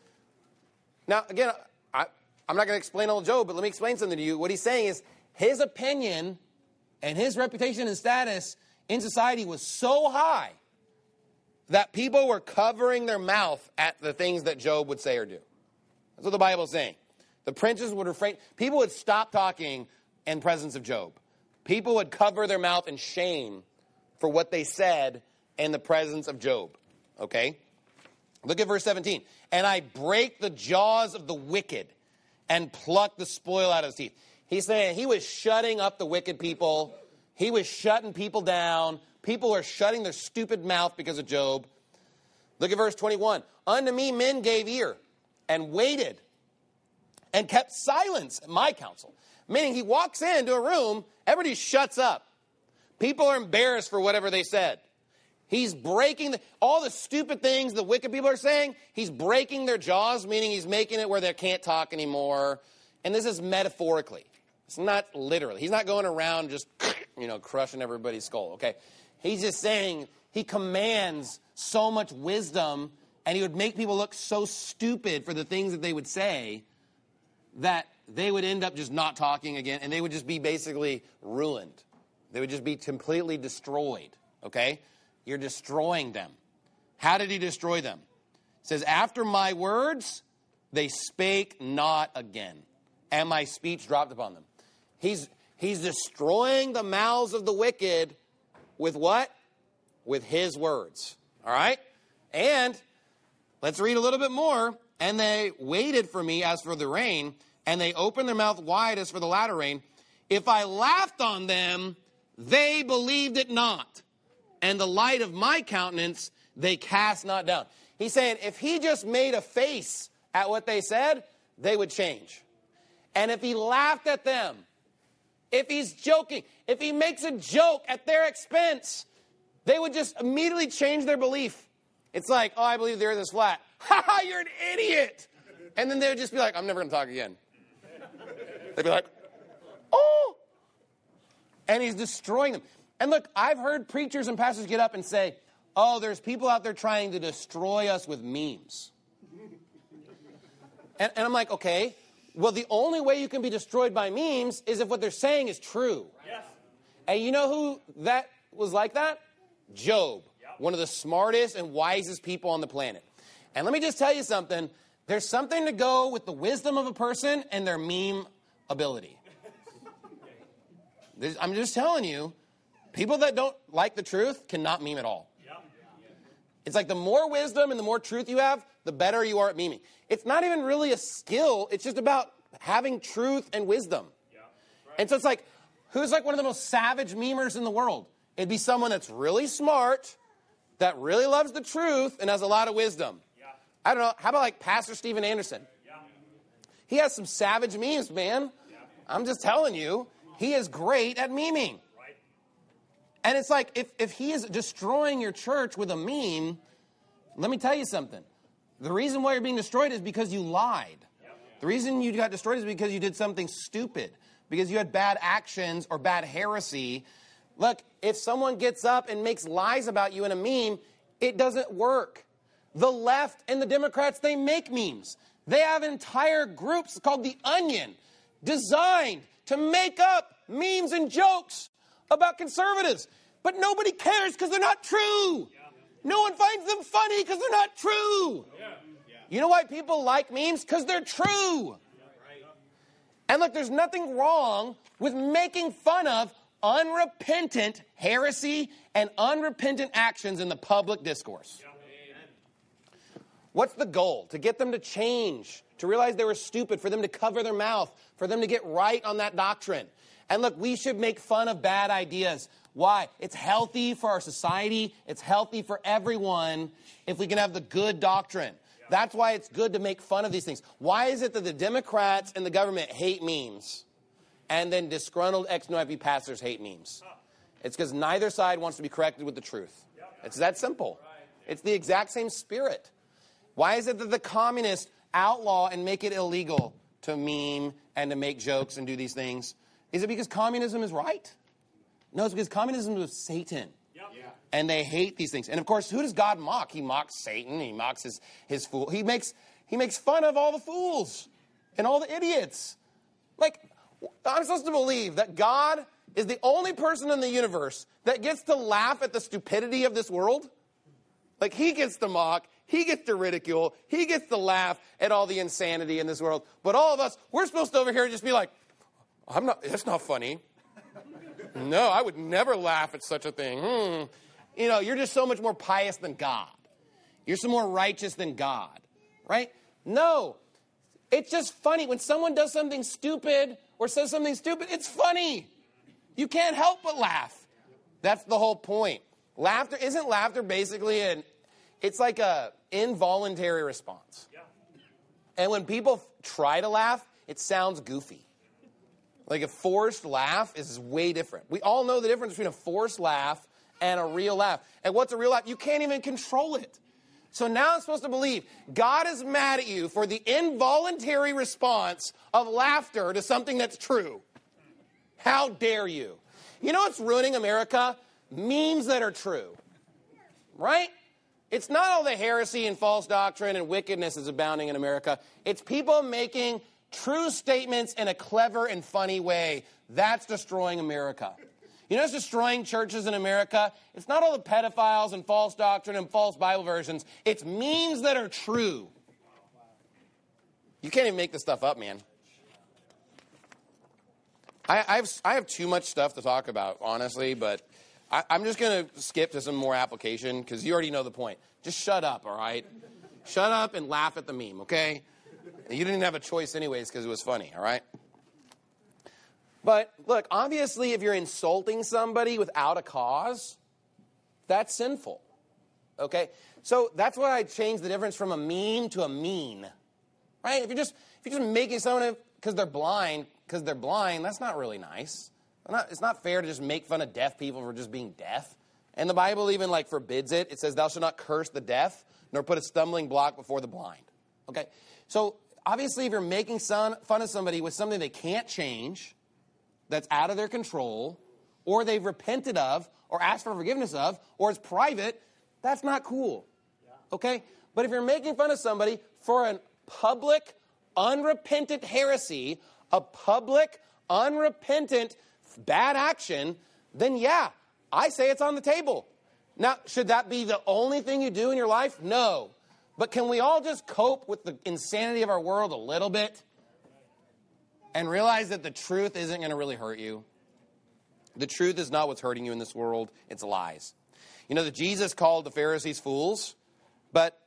Now, again, I, I'm not going to explain all of Job, but let me explain something to you. What he's saying is his opinion and his reputation and status in society was so high that people were covering their mouth at the things that Job would say or do. That's what the Bible is saying. The princes would refrain. People would stop talking in presence of Job. People would cover their mouth in shame for what they said in the presence of Job. Okay? Look at verse seventeen. And I break the jaws of the wicked and pluck the spoil out of his teeth. He's saying he was shutting up the wicked people. He was shutting people down. People are shutting their stupid mouth because of Job. Look at verse twenty-one. Unto me men gave ear and waited and kept silence at my counsel. Meaning he walks into a room, everybody shuts up. People are embarrassed for whatever they said. He's breaking the, all the stupid things the wicked people are saying. He's breaking their jaws, meaning he's making it where they can't talk anymore. And this is metaphorically. It's not literally. He's not going around just, you know, crushing everybody's skull, okay? He's just saying he commands so much wisdom, and he would make people look so stupid for the things that they would say that they would end up just not talking again, and they would just be basically ruined. They would just be completely destroyed, okay? You're destroying them. How did he destroy them? It says, after my words, they spake not again, and my speech dropped upon them. He's, he's destroying the mouths of the wicked with what? With his words. All right? And let's read a little bit more. And they waited for me as for the rain, and they opened their mouth wide as for the latter rain. If I laughed on them, they believed it not. And the light of my countenance they cast not down. He's saying if he just made a face at what they said, they would change. And if he laughed at them, if he's joking, if he makes a joke at their expense, they would just immediately change their belief. It's like, oh, I believe the earth is flat. Ha ha, you're an idiot. And then they would just be like, I'm never going to talk again. They'd be like, oh. And he's destroying them. And look, I've heard preachers and pastors get up and say, oh, there's people out there trying to destroy us with memes. And, and I'm like, okay, well, the only way you can be destroyed by memes is if what they're saying is true. Yes. And you know who that was like that? Job, yep. One of the smartest and wisest people on the planet. And let me just tell you something. There's something to go with the wisdom of a person and their meme ability. There's, I'm just telling you, people that don't like the truth cannot meme at all. Yep. It's like the more wisdom and the more truth you have, the better you are at memeing. It's not even really a skill. It's just about having truth and wisdom. Yeah. Right. And so it's like, who's like one of the most savage memers in the world? It'd be someone that's really smart, that really loves the truth, and has a lot of wisdom. Yeah. I don't know. How about like Pastor Steven Anderson? Yeah. He has some savage memes, man. Yeah. I'm just telling you, he is great at memeing. Right. And it's like, if, if he is destroying your church with a meme, let me tell you something. The reason why you're being destroyed is because you lied. Yep. The reason you got destroyed is because you did something stupid, because you had bad actions or bad heresy. Look, if someone gets up and makes lies about you in a meme, it doesn't work. The left and the Democrats, they make memes. They have entire groups called The Onion designed to make up memes and jokes about conservatives. But nobody cares because they're not true. Yeah. No one finds them funny because they're not true. Yeah. Yeah. You know why people like memes? Because they're true. Yeah, right. And look, there's nothing wrong with making fun of unrepentant heresy and unrepentant actions in the public discourse. Yeah. What's the goal? To get them to change, to realize they were stupid, for them to cover their mouth, for them to get right on that doctrine. And look, we should make fun of bad ideas. Why? It's healthy for our society. It's healthy for everyone if we can have the good doctrine. Yeah. That's why it's good to make fun of these things. Why is it that the Democrats and the government hate memes and then disgruntled ex-N Y P pastors hate memes? Huh. It's because neither side wants to be corrected with the truth. Yeah. It's that simple. Right. Yeah. It's the exact same spirit. Why is it that the communists outlaw and make it illegal to meme and to make jokes and do these things? Is it because communism is right? No, it's because communism is Satan. Yep. Yeah. And they hate these things. And of course, who does God mock? He mocks Satan. He mocks his, his fool. He makes, he makes fun of all the fools and all the idiots. Like, I'm supposed to believe that God is the only person in the universe that gets to laugh at the stupidity of this world? Like, he gets to mock, he gets to ridicule, he gets to laugh at all the insanity in this world. But all of us, we're supposed to over here just be like, I'm not, that's not funny. No, I would never laugh at such a thing. Hmm. You know, you're just so much more pious than God. You're so more righteous than God, right? No, it's just funny. When someone does something stupid or says something stupid, it's funny. You can't help but laugh. That's the whole point. Laughter, isn't laughter basically an, it's like a involuntary response. Yeah. And when people try to laugh, it sounds goofy. Like a forced laugh is way different. We all know the difference between a forced laugh and a real laugh. And what's a real laugh? You can't even control it. So now I'm supposed to believe God is mad at you for the involuntary response of laughter to something that's true. How dare you? You know what's ruining America? Memes that are true. Right? It's not all the heresy and false doctrine and wickedness is abounding in America. It's people making true statements in a clever and funny way. That's destroying America. You know what's destroying churches in America? It's not all the pedophiles and false doctrine and false Bible versions. It's memes that are true. You can't even make this stuff up, man. I, I, have, I have too much stuff to talk about, honestly, but I, I'm just going to skip to some more application because you already know the point. Just shut up, all right? Shut up and laugh at the meme, okay? You didn't have a choice anyways because it was funny, all right? But, look, obviously if you're insulting somebody without a cause, that's sinful, okay? So that's why I changed the difference from a meme to a mean, right? If you're just, if you're just making someone because they're blind, because they're blind, that's not really nice. Not, it's not fair to just make fun of deaf people for just being deaf. And the Bible even, like, forbids it. It says, thou shalt not curse the deaf, nor put a stumbling block before the blind, okay? So, obviously, if you're making fun of somebody with something they can't change, that's out of their control, or they've repented of, or asked for forgiveness of, or it's private, that's not cool, okay? But if you're making fun of somebody for a public, unrepentant heresy, a public, unrepentant, bad action, then yeah, I say it's on the table. Now, should that be the only thing you do in your life? No. But can we all just cope with the insanity of our world a little bit? And realize that the truth isn't going to really hurt you. The truth is not what's hurting you in this world. It's lies. You know that Jesus called the Pharisees fools, but,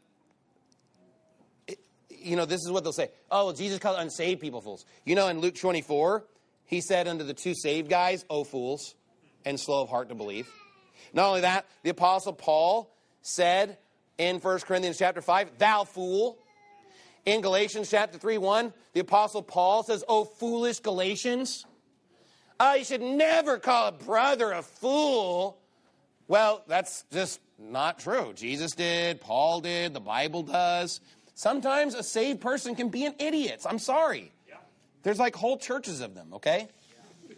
it, you know, this is what they'll say. Oh, well, Jesus called unsaved people fools. You know, in Luke twenty-four, he said unto the two saved guys, oh, fools, and slow of heart to believe. Not only that, the Apostle Paul said in First Corinthians chapter five, thou fool. In Galatians chapter three, one, the Apostle Paul says, oh, foolish Galatians. Oh, you should never call a brother a fool. Well, that's just not true. Jesus did, Paul did, the Bible does. Sometimes a saved person can be an idiot. I'm sorry. Yeah. There's like whole churches of them, okay? Yeah.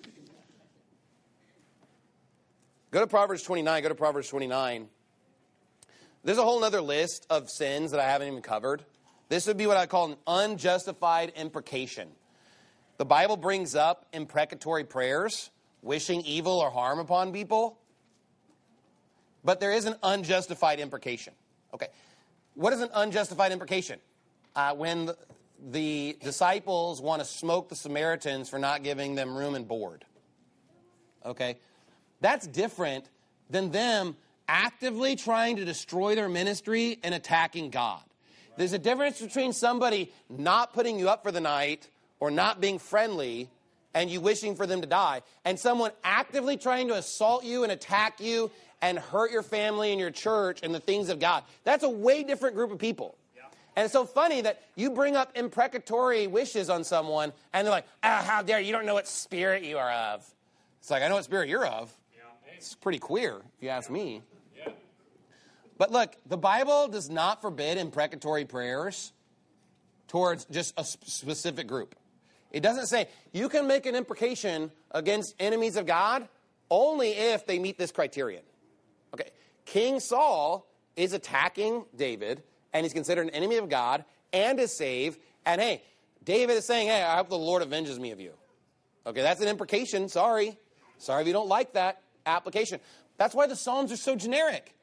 Go to Proverbs twenty-nine. Go to Proverbs twenty-nine. There's a whole other list of sins that I haven't even covered. This would be what I call an unjustified imprecation. The Bible brings up imprecatory prayers, wishing evil or harm upon people. But there is an unjustified imprecation. Okay. What is an unjustified imprecation? Uh, when the, the disciples want to smoke the Samaritans for not giving them room and board. Okay. That's different than them actively trying to destroy their ministry and attacking God. There's a difference between somebody not putting you up for the night or not being friendly and you wishing for them to die, and someone actively trying to assault you and attack you and hurt your family and your church and the things of God. That's a way different group of people. Yeah. And it's so funny that you bring up imprecatory wishes on someone and they're like, ah, how dare you, you don't know what spirit you are of. It's like, I know what spirit you're of. Yeah. It's pretty queer, if you ask me. But look, the Bible does not forbid imprecatory prayers towards just a specific group. It doesn't say you can make an imprecation against enemies of God only if they meet this criterion. Okay, King Saul is attacking David, and he's considered an enemy of God and is saved. And hey, David is saying, hey, I hope the Lord avenges me of you. Okay, that's an imprecation. Sorry. Sorry if you don't like that application. That's why the Psalms are so generic.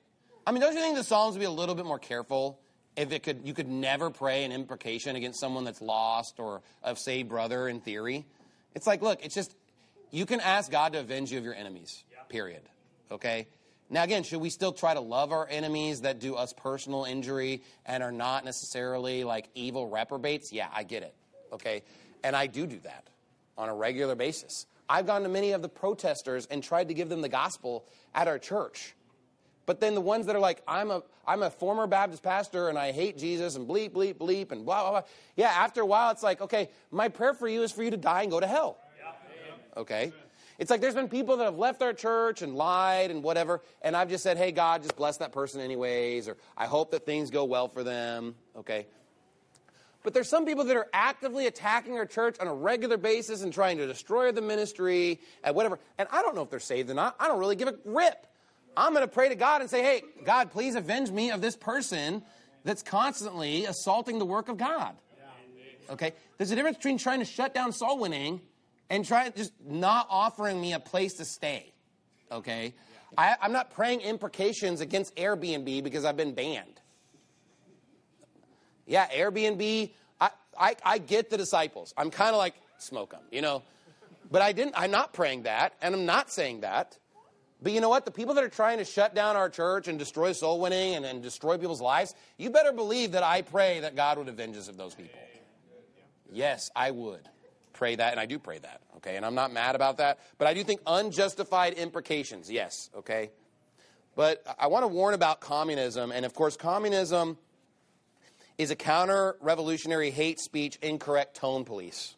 I mean, don't you think the Psalms would be a little bit more careful if it could, you could never pray an imprecation against someone that's lost or a saved brother in theory? It's like, look, it's just, you can ask God to avenge you of your enemies, period. Okay? Now, again, should we still try to love our enemies that do us personal injury and are not necessarily like evil reprobates? Yeah, I get it. Okay? And I do do that on a regular basis. I've gone to many of the protesters and tried to give them the gospel at our church. But then the ones that are like, I'm a I'm a former Baptist pastor and I hate Jesus and bleep, bleep, bleep and blah, blah, blah. Yeah, after a while it's like, okay, my prayer for you is for you to die and go to hell. Okay? It's like there's been people that have left our church and lied and whatever, and I've just said, hey, God, just bless that person anyways, or I hope that things go well for them. Okay? But there's some people that are actively attacking our church on a regular basis and trying to destroy the ministry and whatever. And I don't know if they're saved or not. I don't really give a rip. I'm going to pray to God and say, hey, God, please avenge me of this person that's constantly assaulting the work of God. Okay? There's a difference between trying to shut down soul winning and trying just not offering me a place to stay. Okay? I, I'm not praying imprecations against Airbnb because I've been banned. Yeah, Airbnb, I, I, I get the disciples. I'm kind of like, smoke them, you know. But I didn't, I'm not praying that, and I'm not saying that. But you know what? The people that are trying to shut down our church and destroy soul winning and, and destroy people's lives, you better believe that I pray that God would avenge us of those people. Yes, I would pray that, and I do pray that, okay? And I'm not mad about that. But I do think unjustified imprecations, yes, okay? But I want to warn about communism, and of course, communism is a counter-revolutionary hate speech, incorrect tone police.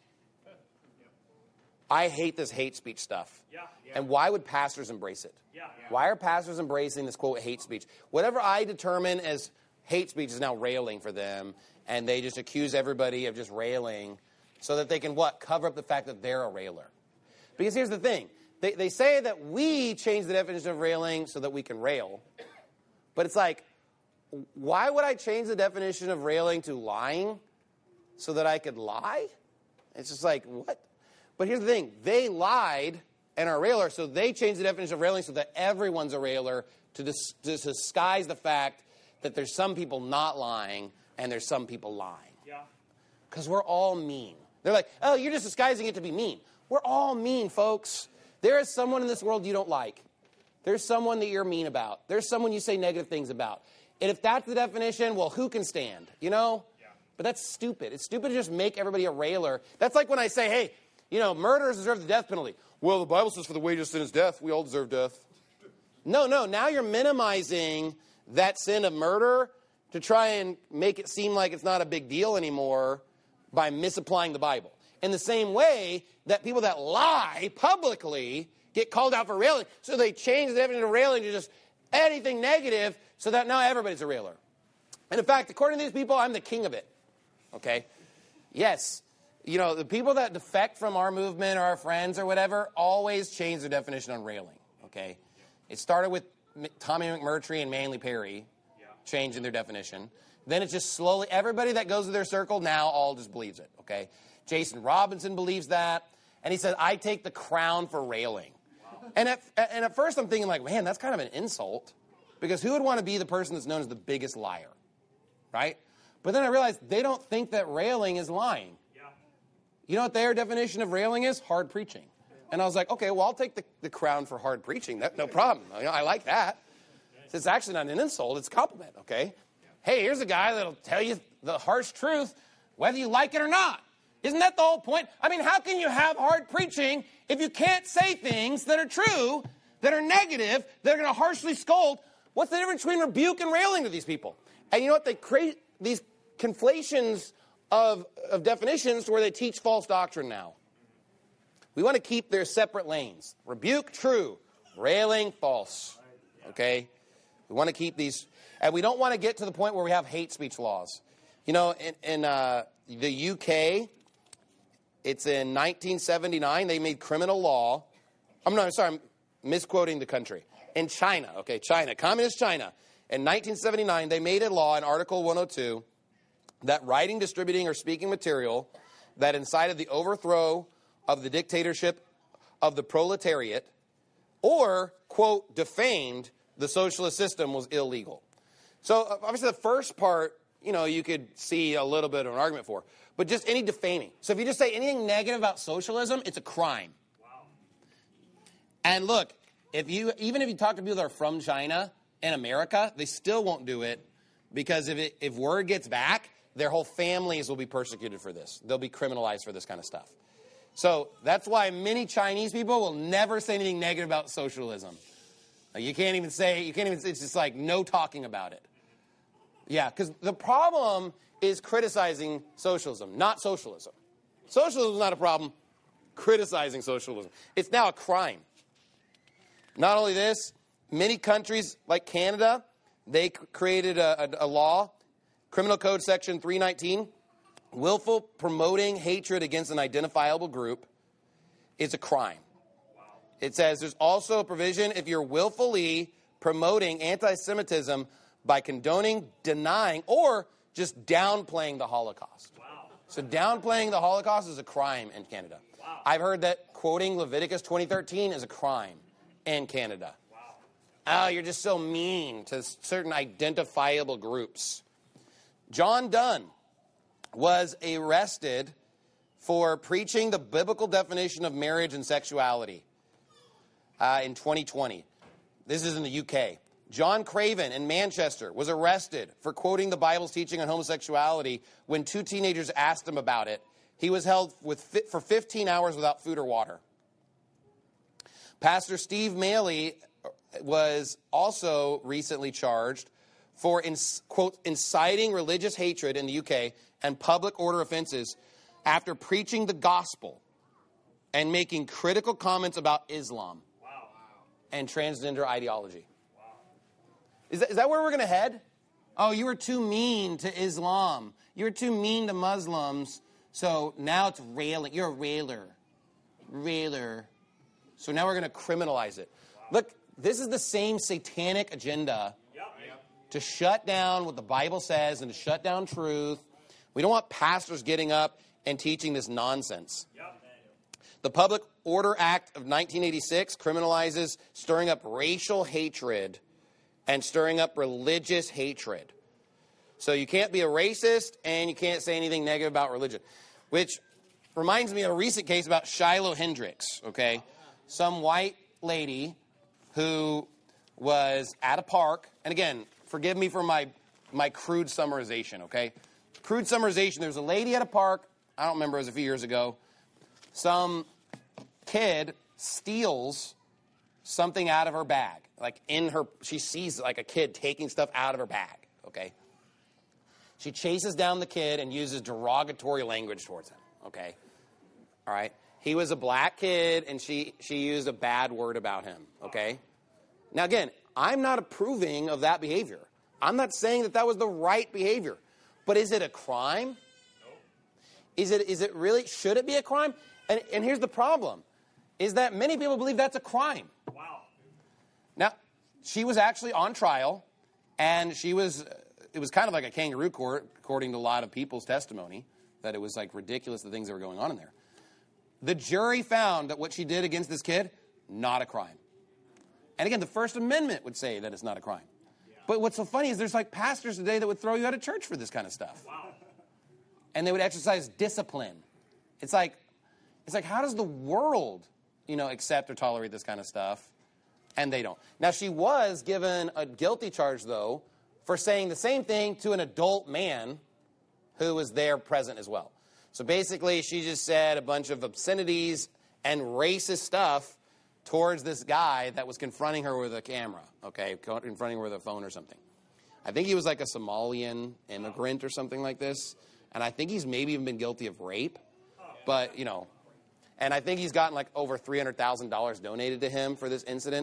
I hate this hate speech stuff. Yeah, yeah. And why would pastors embrace it? Yeah, yeah. Why are pastors embracing this, quote, hate speech? Whatever I determine as hate speech is now railing for them, and they just accuse everybody of just railing so that they can, what, cover up the fact that they're a railer. Because here's the thing. They, they say that we change the definition of railing so that we can rail. But it's like, why would I change the definition of railing to lying so that I could lie? It's just like, what? But here's the thing. They lied and are a railer, so they changed the definition of railing so that everyone's a railer to, dis- to disguise the fact that there's some people not lying and there's some people lying. Yeah. Because we're all mean. They're like, oh, you're just disguising it to be mean. We're all mean, folks. There is someone in this world you don't like. There's someone that you're mean about. There's someone you say negative things about. And if that's the definition, well, who can stand? You know? Yeah. But that's stupid. It's stupid to just make everybody a railer. That's like when I say, hey, you know, murderers deserve the death penalty. Well, the Bible says for the wages of sin is death. We all deserve death. No, no. Now you're minimizing that sin of murder to try and make it seem like it's not a big deal anymore by misapplying the Bible. In the same way that people that lie publicly get called out for railing, so they change the definition of railing to just anything negative so that now everybody's a railer. And in fact, according to these people, I'm the king of it. Okay? Yes. You know, the people that defect from our movement or our friends or whatever always change their definition on railing. Okay? It started with Tommy McMurtry and Manly Perry changing their definition. Then it's just slowly, everybody that goes to their circle now all just believes it. Okay? Jason Robinson believes that. And he said, I take the crown for railing. Wow. And at, and at first I'm thinking like, man, that's kind of an insult. Because who would want to be the person that's known as the biggest liar? Right? But then I realized they don't think that railing is lying. Yeah. You know what their definition of railing is? Hard preaching. And I was like, okay, well, I'll take the, the crown for hard preaching. That, no problem. I, I like that. It's actually not an insult. It's a compliment, okay? Hey, here's a guy that'll tell you the harsh truth whether you like it or not. Isn't that the whole point? I mean, how can you have hard preaching if you can't say things that are true, that are negative, that are going to harshly scold? What's the difference between rebuke and railing to these people? And you know what? They create these conflations of, of definitions where they teach false doctrine now. We want to keep their separate lanes. Rebuke, true. Railing, false. Okay? We want to keep these. And we don't want to get to the point where we have hate speech laws. You know, in, in uh, the U K, it's in nineteen seventy-nine, they made criminal law. I'm not, I'm sorry, I'm misquoting the country. In China, okay, China, communist China. In nineteen seventy-nine, they made a law in Article one oh two that writing, distributing, or speaking material that incited the overthrow of the dictatorship of the proletariat or, quote, defamed the socialist system was illegal. So obviously the first part, you know, you could see a little bit of an argument for. But just any defaming. So if you just say anything negative about socialism, it's a crime. Wow. And look, if you even if you talk to people that are from China in America, they still won't do it because if it, if word gets back, their whole families will be persecuted for this. They'll be criminalized for this kind of stuff. So that's why many Chinese people will never say anything negative about socialism. Like you can't even say, you can't even, it's just like no talking about it. Yeah, because the problem is criticizing socialism, not socialism. Socialism is not a problem. Criticizing socialism. It's now a crime. Not only this, many countries like Canada, they created a, a, a law, Criminal Code Section three nineteen, willful promoting hatred against an identifiable group is a crime. It says there's also a provision if you're willfully promoting anti-Semitism by condoning, denying, or just downplaying the Holocaust. Wow. So downplaying the Holocaust is a crime in Canada. Wow. I've heard that quoting Leviticus twenty thirteen is a crime in Canada. Wow. Oh, you're just so mean to certain identifiable groups. John Donne was arrested for preaching the biblical definition of marriage and sexuality uh, in twenty twenty. This is in the U K. John Craven in Manchester was arrested for quoting the Bible's teaching on homosexuality when two teenagers asked him about it. He was held with for fifteen hours without food or water. Pastor Steve Maley was also recently charged for, quote, inciting religious hatred in the U K and public order offenses after preaching the gospel and making critical comments about Islam wow. and transgender ideology. Wow. Is that, is that where we're going to head? Oh, you were too mean to Islam. You were too mean to Muslims, so now it's railing. You're a railer. Railer. So now we're going to criminalize it. Wow. Look, this is the same satanic agenda yep. to shut down what the Bible says and to shut down truth. We don't want pastors getting up and teaching this nonsense. Yep. The Public Order Act of nineteen eighty-six criminalizes stirring up racial hatred and stirring up religious hatred. So you can't be a racist and you can't say anything negative about religion, which reminds me of a recent case about Shiloh Hendricks, okay? Some white lady who was at a park, and again, forgive me for my, my crude summarization, okay? Crude summarization, there was a lady at a park, I don't remember, it was a few years ago. Some kid steals something out of her bag. Like in her, she sees like a kid taking stuff out of her bag, okay? She chases down the kid and uses derogatory language towards him, okay? All right? He was a black kid and she, she used a bad word about him, okay? Now again, I'm not approving of that behavior. I'm not saying that that was the right behavior. But is it a crime? No. Is it, is it really, should it be a crime? And, and here's the problem, is that many people believe that's a crime. Wow. Now, she was actually on trial, and she was, it was kind of like a kangaroo court, according to a lot of people's testimony, that it was like ridiculous the things that were going on in there. The jury found that what she did against this kid, not a crime. And again, the First Amendment would say that it's not a crime. But what's so funny is there's like pastors today that would throw you out of church for this kind of stuff. Wow. And they would exercise discipline. It's like, it's like, how does the world, you know, accept or tolerate this kind of stuff? And they don't. Now, she was given a guilty charge, though, for saying the same thing to an adult man who was there present as well. So basically, she just said a bunch of obscenities and racist stuff towards this guy that was confronting her with a camera, okay, confronting her with a phone or something. I think he was like a Somalian immigrant or something like this, and I think he's maybe even been guilty of rape, but, you know, and I think he's gotten like over three hundred thousand dollars donated to him for this incident.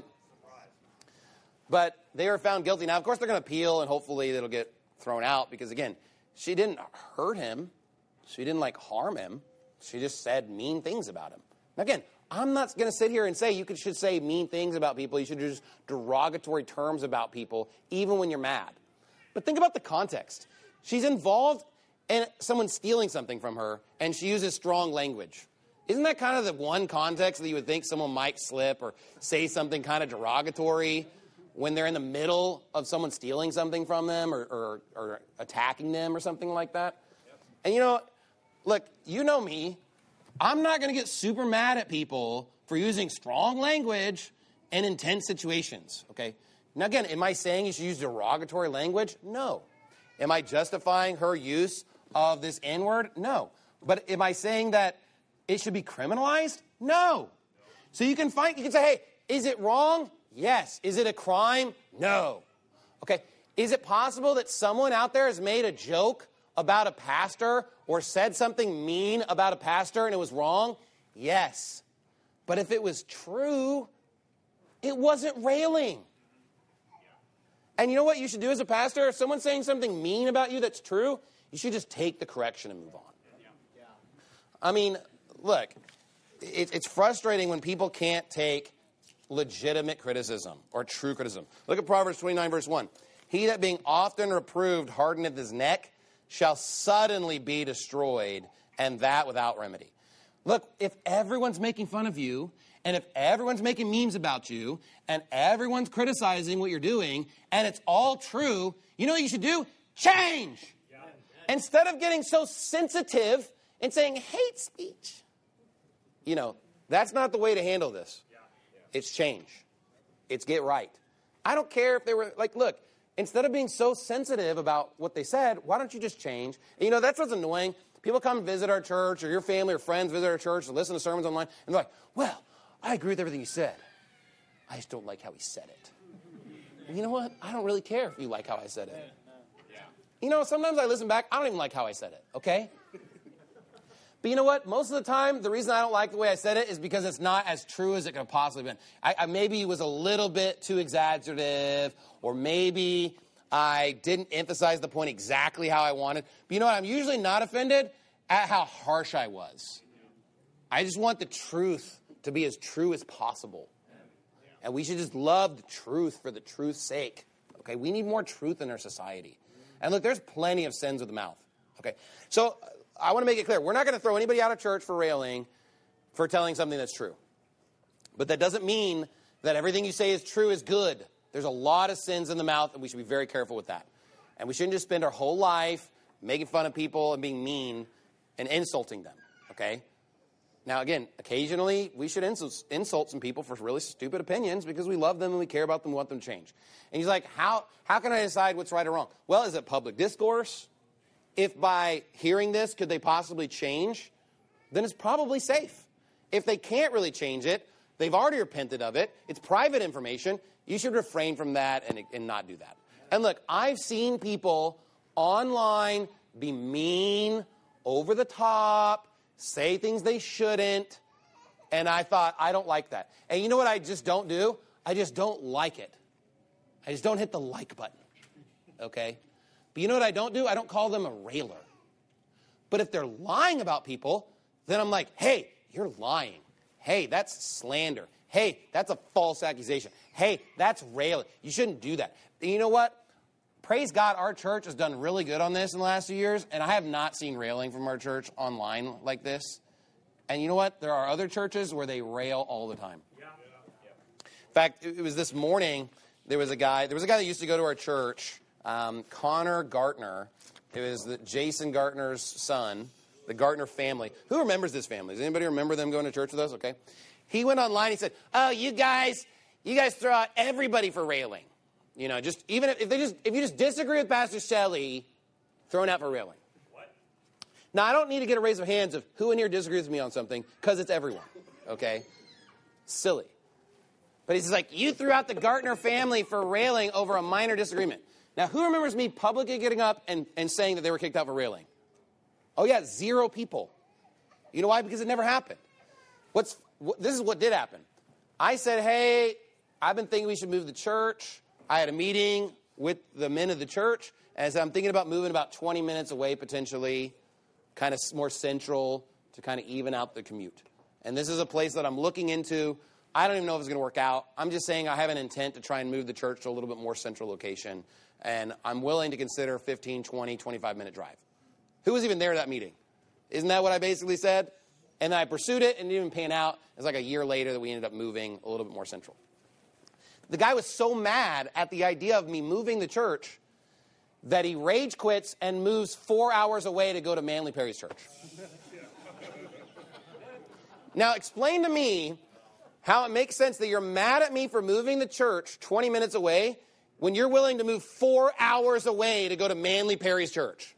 But they were found guilty. Now, of course, they're going to appeal, and hopefully it'll get thrown out because, again, she didn't hurt him. She didn't, like, harm him. She just said mean things about him. Now, again, I'm not going to sit here and say you could, should say mean things about people. You should use derogatory terms about people, even when you're mad. But think about the context. She's involved in someone stealing something from her, and she uses strong language. Isn't that kind of the one context that you would think someone might slip or say something kind of derogatory? when they're in the middle of someone stealing something from them or, or, or attacking them or something like that. Yep. And, you know, look, you know me. I'm not going to get super mad at people for using strong language in intense situations, okay? Now, again, am I saying you should use derogatory language? No. Am I justifying her use of this N-word? No. But am I saying that it should be criminalized? No. So you can find, you can say, hey, is it wrong? Yes. Is it a crime? No. Okay. Is it possible that someone out there has made a joke about a pastor or said something mean about a pastor and it was wrong? Yes. But if it was true, it wasn't railing. And you know what you should do as a pastor? If someone's saying something mean about you that's true, you should just take the correction and move on. I mean, look, it, it's frustrating when people can't take legitimate criticism or true criticism. Look at Proverbs twenty-nine, verse one. He that being often reproved hardeneth his neck shall suddenly be destroyed, and that without remedy. Look, if everyone's making fun of you, and if everyone's making memes about you, and everyone's criticizing what you're doing, and it's all true, you know what you should do? Change! Yeah. Instead of getting so sensitive and saying hate speech. You know, that's not the way to handle this. Yeah. Yeah. It's change. It's get right. I don't care if they were, like, look, instead of being so sensitive about what they said, why don't you just change? And, you know, that's what's annoying. People come visit our church, or your family or friends visit our church, or listen to sermons online, and they're like, well, I agree with everything you said. I just don't like how he said it. Well, you know what? I don't really care if you like how I said it. Yeah. You know, sometimes I listen back, I don't even like how I said it, okay? But you know what? Most of the time, the reason I don't like the way I said it is because it's not as true as it could have possibly been. I, I maybe was a little bit too exaggerative, or maybe I didn't emphasize the point exactly how I wanted. But you know what? I'm usually not offended at how harsh I was. I just want the truth to be as true as possible. And we should just love the truth for the truth's sake. Okay? We need more truth in our society. And look, there's plenty of sins of the mouth. Okay? So I want to make it clear. We're not going to throw anybody out of church for railing, for telling something that's true. But that doesn't mean that everything you say is true is good. There's a lot of sins in the mouth, and we should be very careful with that. And we shouldn't just spend our whole life making fun of people and being mean and insulting them. Okay? Now, again, occasionally we should insult, insult some people for really stupid opinions because we love them and we care about them and want them to change. And he's like, how, how can I decide what's right or wrong? Well, is it public discourse? If by hearing this, could they possibly change? Then it's probably safe. If they can't really change it, they've already repented of it, it's private information, you should refrain from that and, and not do that. And look, I've seen people online be mean, over the top, say things they shouldn't, and I thought, I don't like that. And you know what I just don't do? I just don't like it. I just don't hit the like button, okay? But you know what I don't do? I don't call them a railer. But if they're lying about people, then I'm like, hey, you're lying. Hey, that's slander. Hey, that's a false accusation. Hey, that's railing. You shouldn't do that. And you know what? Praise God, our church has done really good on this in the last few years, and I have not seen railing from our church online like this. And you know what? There are other churches where they rail all the time. Yeah. In fact, it was this morning, there was a guy, there was a guy that used to go to our church, um, Connor Gartner. It was the, Jason Gartner's son, the Gartner family. Who remembers this family? Does anybody remember them going to church with us? Okay. He went online, he said, oh, you guys, you guys throw out everybody for railing. You know, just even if, if they just if you just disagree with Pastor Shelley, thrown out for railing. What? Now, I don't need to get a raise of hands of who in here disagrees with me on something, because it's everyone. Okay? Silly. But he's like, you threw out the Gartner family for railing over a minor disagreement. Now, who remembers me publicly getting up and, and saying that they were kicked out for railing? Oh, yeah, zero people. You know why? Because it never happened. What's what, this is what did happen. I said, hey, I've been thinking we should move the church. I had a meeting with the men of the church, and so I'm thinking about moving about twenty minutes away, potentially, kind of more central, to kind of even out the commute. And this is a place that I'm looking into. I don't even know if it's going to work out. I'm just saying I have an intent to try and move the church to a little bit more central location, and I'm willing to consider fifteen, twenty, twenty-five minute drive. Who was even there at that meeting? Isn't that what I basically said? And then I pursued it, and it didn't even pan out. It was like a year later that we ended up moving a little bit more central. The guy was so mad at the idea of me moving the church that he rage quits and moves four hours away to go to Manly Perry's church. Now, explain to me how it makes sense that you're mad at me for moving the church twenty minutes away when you're willing to move four hours away to go to Manly Perry's church.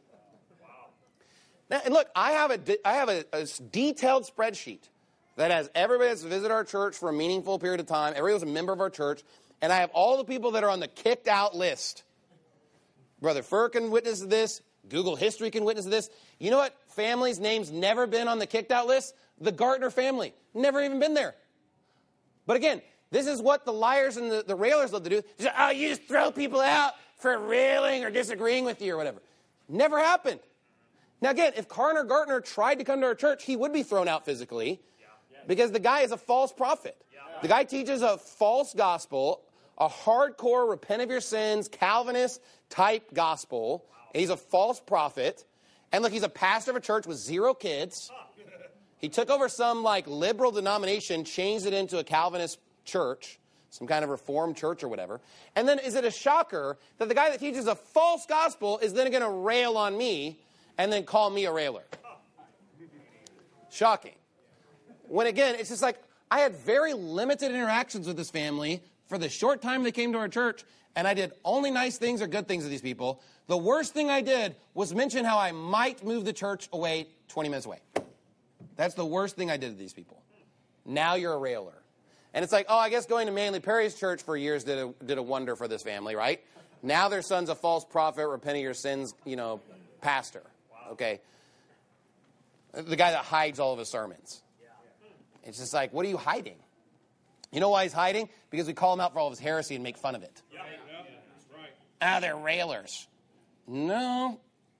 Now, and look, I have a, I have a, a detailed spreadsheet that has everybody that's visited our church for a meaningful period of time. Everybody was a member of our church. And I have all the people that are on the kicked out list. Brother Fur can witness to this. Google history can witness to this. You know what family's name's never been on the kicked out list? The Gartner family. Never even been there. But again, this is what the liars and the, the railers love to do. Just, oh, you just throw people out for railing or disagreeing with you or whatever. Never happened. Now again, if Carner Gartner tried to come to our church, he would be thrown out physically because the guy is a false prophet. The guy teaches a false gospel, a hardcore repent of your sins, Calvinist type gospel. And he's a false prophet. And look, he's a pastor of a church with zero kids. He took over some like liberal denomination, changed it into a Calvinist church, some kind of reformed church or whatever. And then is it a shocker that the guy that teaches a false gospel is then going to rail on me and then call me a railer? Shocking. When again, it's just like I had very limited interactions with this family for the short time they came to our church, and I did only nice things or good things with these people. The worst thing I did was mention how I might move the church away twenty minutes away. That's the worst thing I did to these people. Now you're a railer. And it's like, oh, I guess going to Manly Perry's church for years did a, did a wonder for this family, right? Now their son's a false prophet, repent of your sins, you know, pastor. Okay? The guy that hides all of his sermons. It's just like, what are you hiding? You know why he's hiding? Because we call him out for all of his heresy and make fun of it. Yeah, yeah, that's right. Ah, they're railers. No.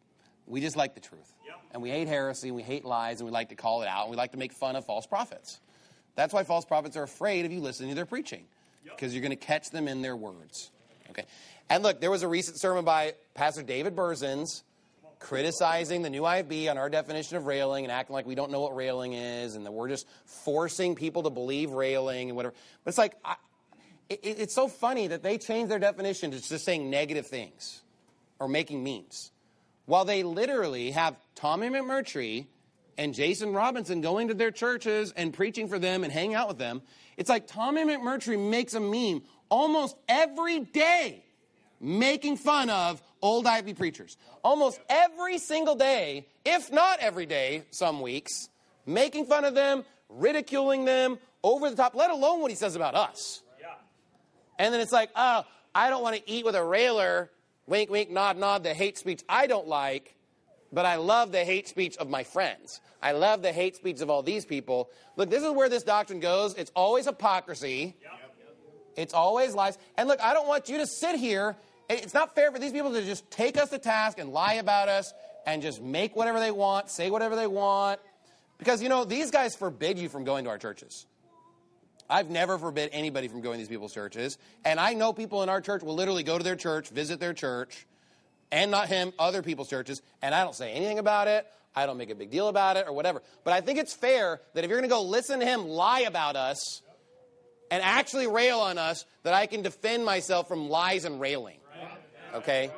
We just like the truth. Yep. And we hate heresy, and we hate lies, and we like to call it out, and we like to make fun of false prophets. That's why false prophets are afraid of you listening to their preaching. Yep. Because you're going to catch them in their words. Okay. And look, there was a recent sermon by Pastor David Berzins criticizing the new I F B on our definition of railing and acting like we don't know what railing is and that we're just forcing people to believe railing and whatever. But it's like, I, it, it's so funny that they changed their definition to just saying negative things or making memes. While they literally have Tommy McMurtry and Jason Robinson going to their churches and preaching for them and hanging out with them. It's like Tommy McMurtry makes a meme almost every day making fun of old I F B preachers. Almost every single day, if not every day, some weeks, making fun of them, ridiculing them, over the top, let alone what he says about us. Yeah. And then it's like, oh, I don't want to eat with a railer, wink, wink, nod, nod, the hate speech I don't like, but I love the hate speech of my friends. I love the hate speech of all these people. Look, this is where this doctrine goes. It's always hypocrisy. Yep. It's always lies. And look, I don't want you to sit here. It's not fair for these people to just take us to task and lie about us and just make whatever they want, say whatever they want. Because, you know, these guys forbid you from going to our churches. I've never forbid anybody from going to these people's churches. And I know people in our church will literally go to their church, visit their church, and not him, other people's churches, and I don't say anything about it. I don't make a big deal about it or whatever. But I think it's fair that if you're going to go listen to him lie about us and actually rail on us, that I can defend myself from lies and railing. Okay?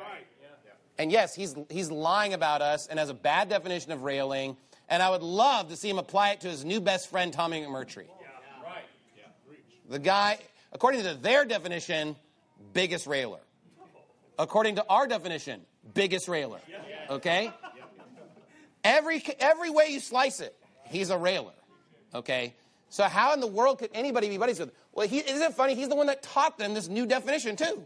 And yes, he's he's lying about us and has a bad definition of railing. And I would love to see him apply it to his new best friend, Tommy McMurtry. Yeah. Right. Yeah. The guy, according to their definition, biggest railer. According to our definition, biggest railer. Okay? Every every way you slice it, he's a railer. Okay? So how in the world could anybody be buddies with him? Well, he, isn't it funny? He's the one that taught them this new definition, too.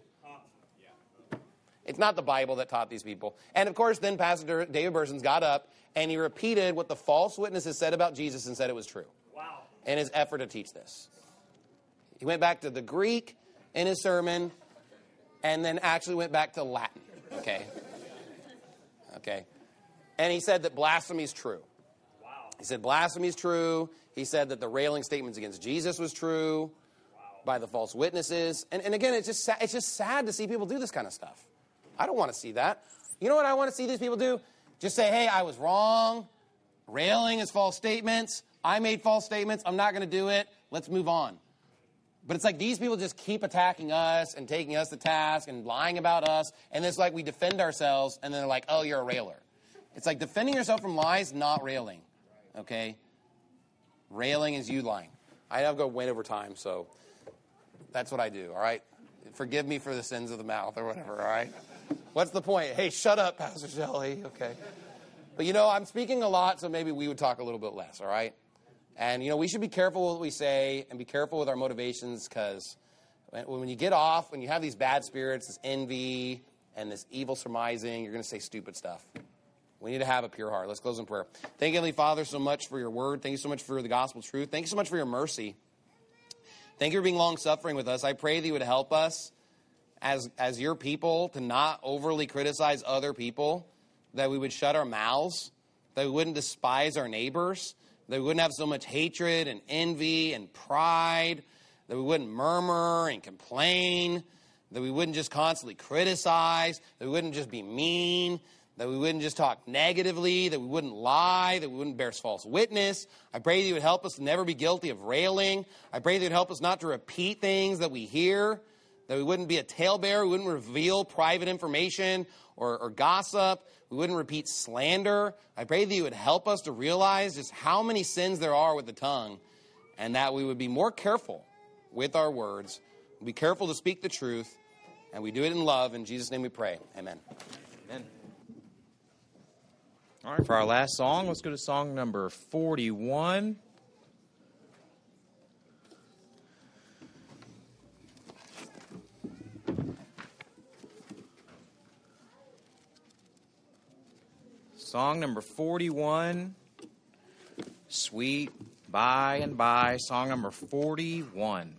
It's not the Bible that taught these people. And, of course, then Pastor David Berzins got up and he repeated what the false witnesses said about Jesus and said it was true. Wow. In his effort to teach this. He went back to the Greek in his sermon and then actually went back to Latin. Okay? Okay. And he said that blasphemy is true. Wow. He said blasphemy is true. He said that the railing statements against Jesus was true. Wow. By the false witnesses. And, and again, it's just sa- it's just sad to see people do this kind of stuff. I don't want to see that. You know what I want to see these people do? Just say, hey, I was wrong. Railing is false statements. I made false statements. I'm not going to do it. Let's move on. But it's like these people just keep attacking us and taking us to task and lying about us. And it's like we defend ourselves, and then they're like, oh, you're a railer. It's like defending yourself from lies, not railing. Okay? Railing is you lying. I have to go way over time, so that's what I do, all right? Forgive me for the sins of the mouth or whatever, all right? What's the point? Hey, shut up, Pastor Shelley. Okay. But, you know, I'm speaking a lot, so maybe we would talk a little bit less, all right? And, you know, we should be careful with what we say and be careful with our motivations, because when you get off, when you have these bad spirits, this envy and this evil surmising, you're going to say stupid stuff. We need to have a pure heart. Let's close in prayer. Thank you, Heavenly Father, so much for your word. Thank you so much for the gospel truth. Thank you so much for your mercy. Thank you for being long-suffering with us. I pray that you would help us as, as your people to not overly criticize other people, that we would shut our mouths, that we wouldn't despise our neighbors, that we wouldn't have so much hatred and envy and pride, that we wouldn't murmur and complain, that we wouldn't just constantly criticize, that we wouldn't just be mean, that we wouldn't just talk negatively, that we wouldn't lie, that we wouldn't bear false witness. I pray that you would help us to never be guilty of railing. I pray that you would help us not to repeat things that we hear, that we wouldn't be a talebearer, we wouldn't reveal private information or, or gossip, we wouldn't repeat slander. I pray that you would help us to realize just how many sins there are with the tongue, and that we would be more careful with our words, be careful to speak the truth, and we do it in love. In Jesus' name we pray. Amen. Amen. All right, for our last song, let's go to song number forty-one. Song number forty-one, Sweet By and By, song number forty-one.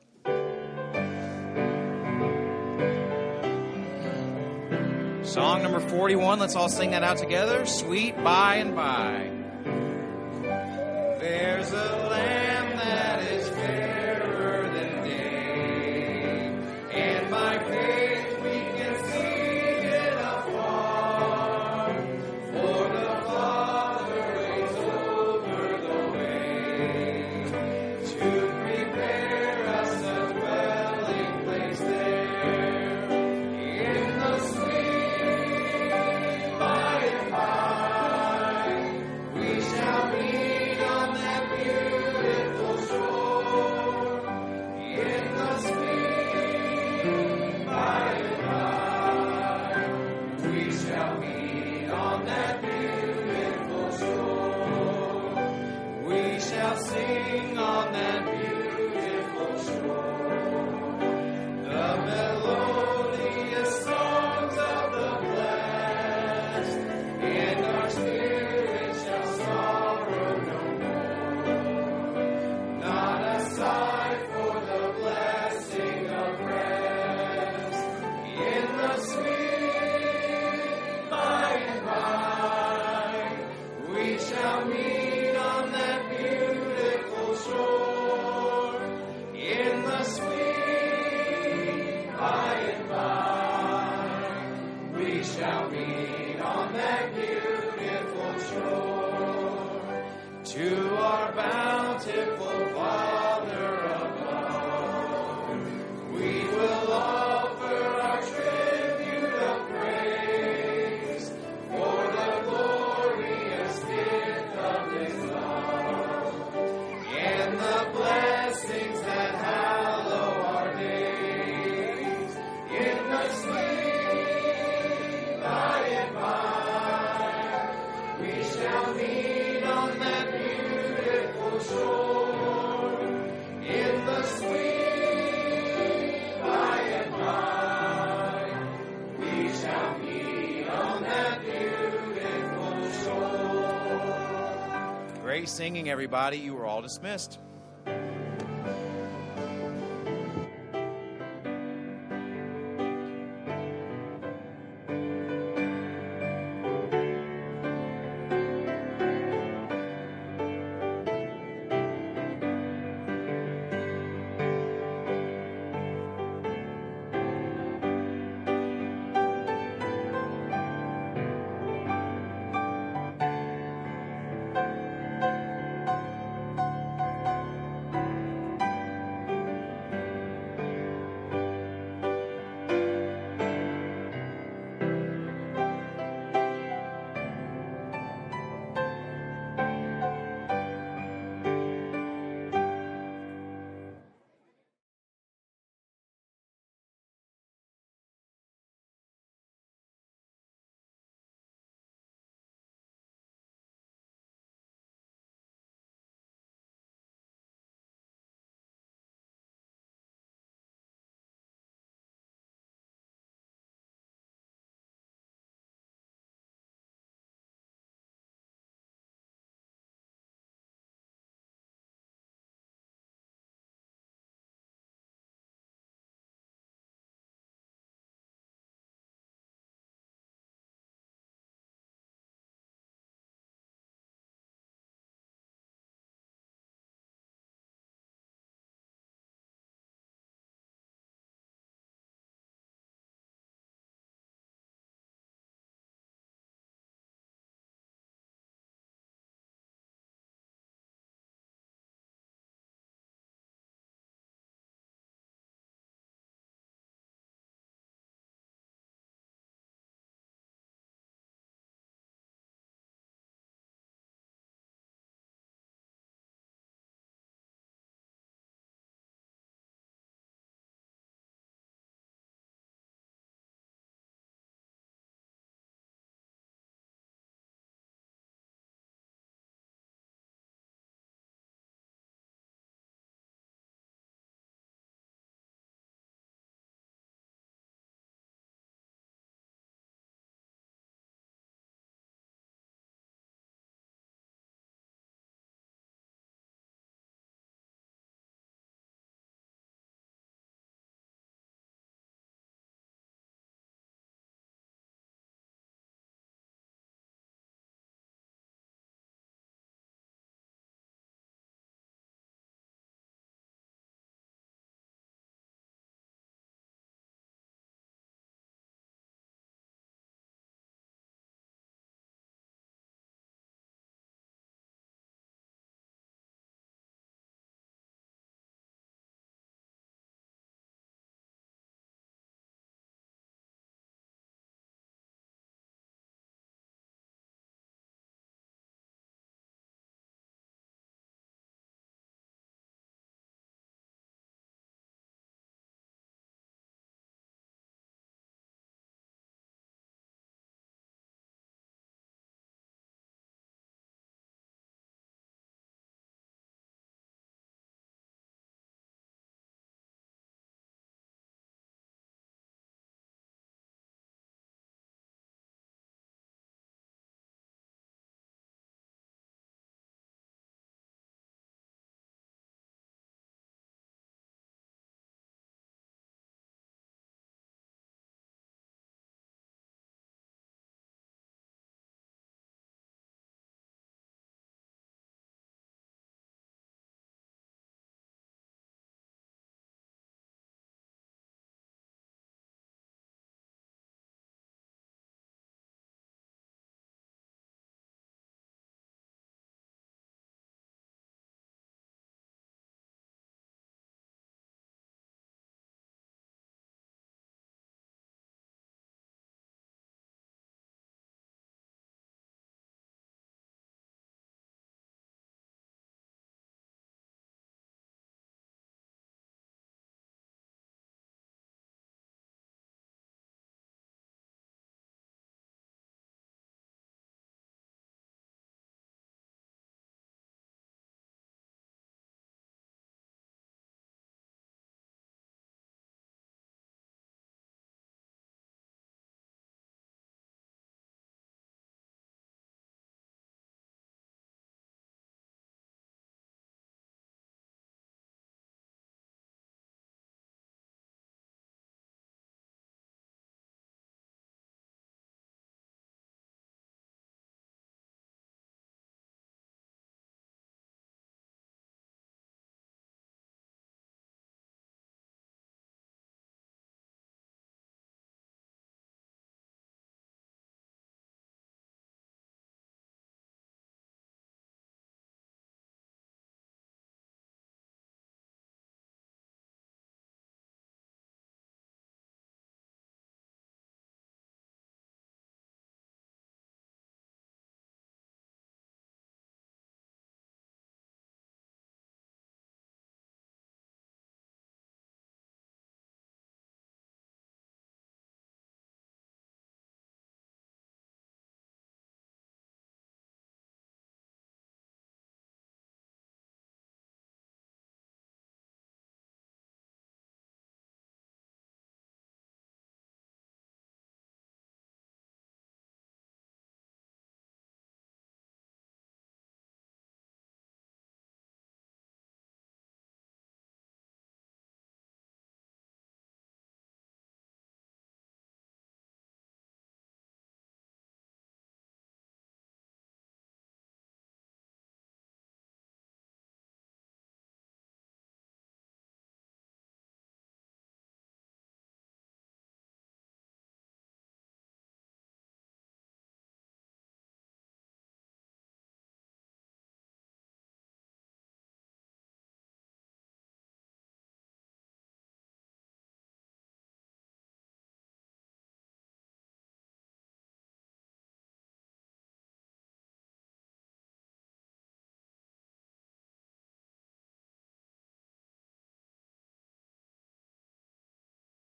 Song number forty-one, let's all sing that out together. Sweet By and By. There's a lamb that is fairer than day, and by faith we can see it afar, for the Father is over the way to prepare us a dwelling place there in the sweet by and by. We shall meet on that beautiful shore in the sweet by and by. We shall meet on that beautiful shore. We shall sing on that beautiful shore the melodious songs of the blessed, and our spirits shall sorrow no more. Not a sigh for the blessing of rest in the sweet by and by. We shall meet on that beautiful shore in the sweet by and by. We shall meet on that beautiful shore to our bountiful Father above. We will offer our tribute of praise for the glorious gift of His love and the blessings that hallow our days in the sweet by and by. We shall meet on that beautiful shore in the sweet by and by. We shall meet on that beautiful shore. Great singing, everybody. You are all dismissed.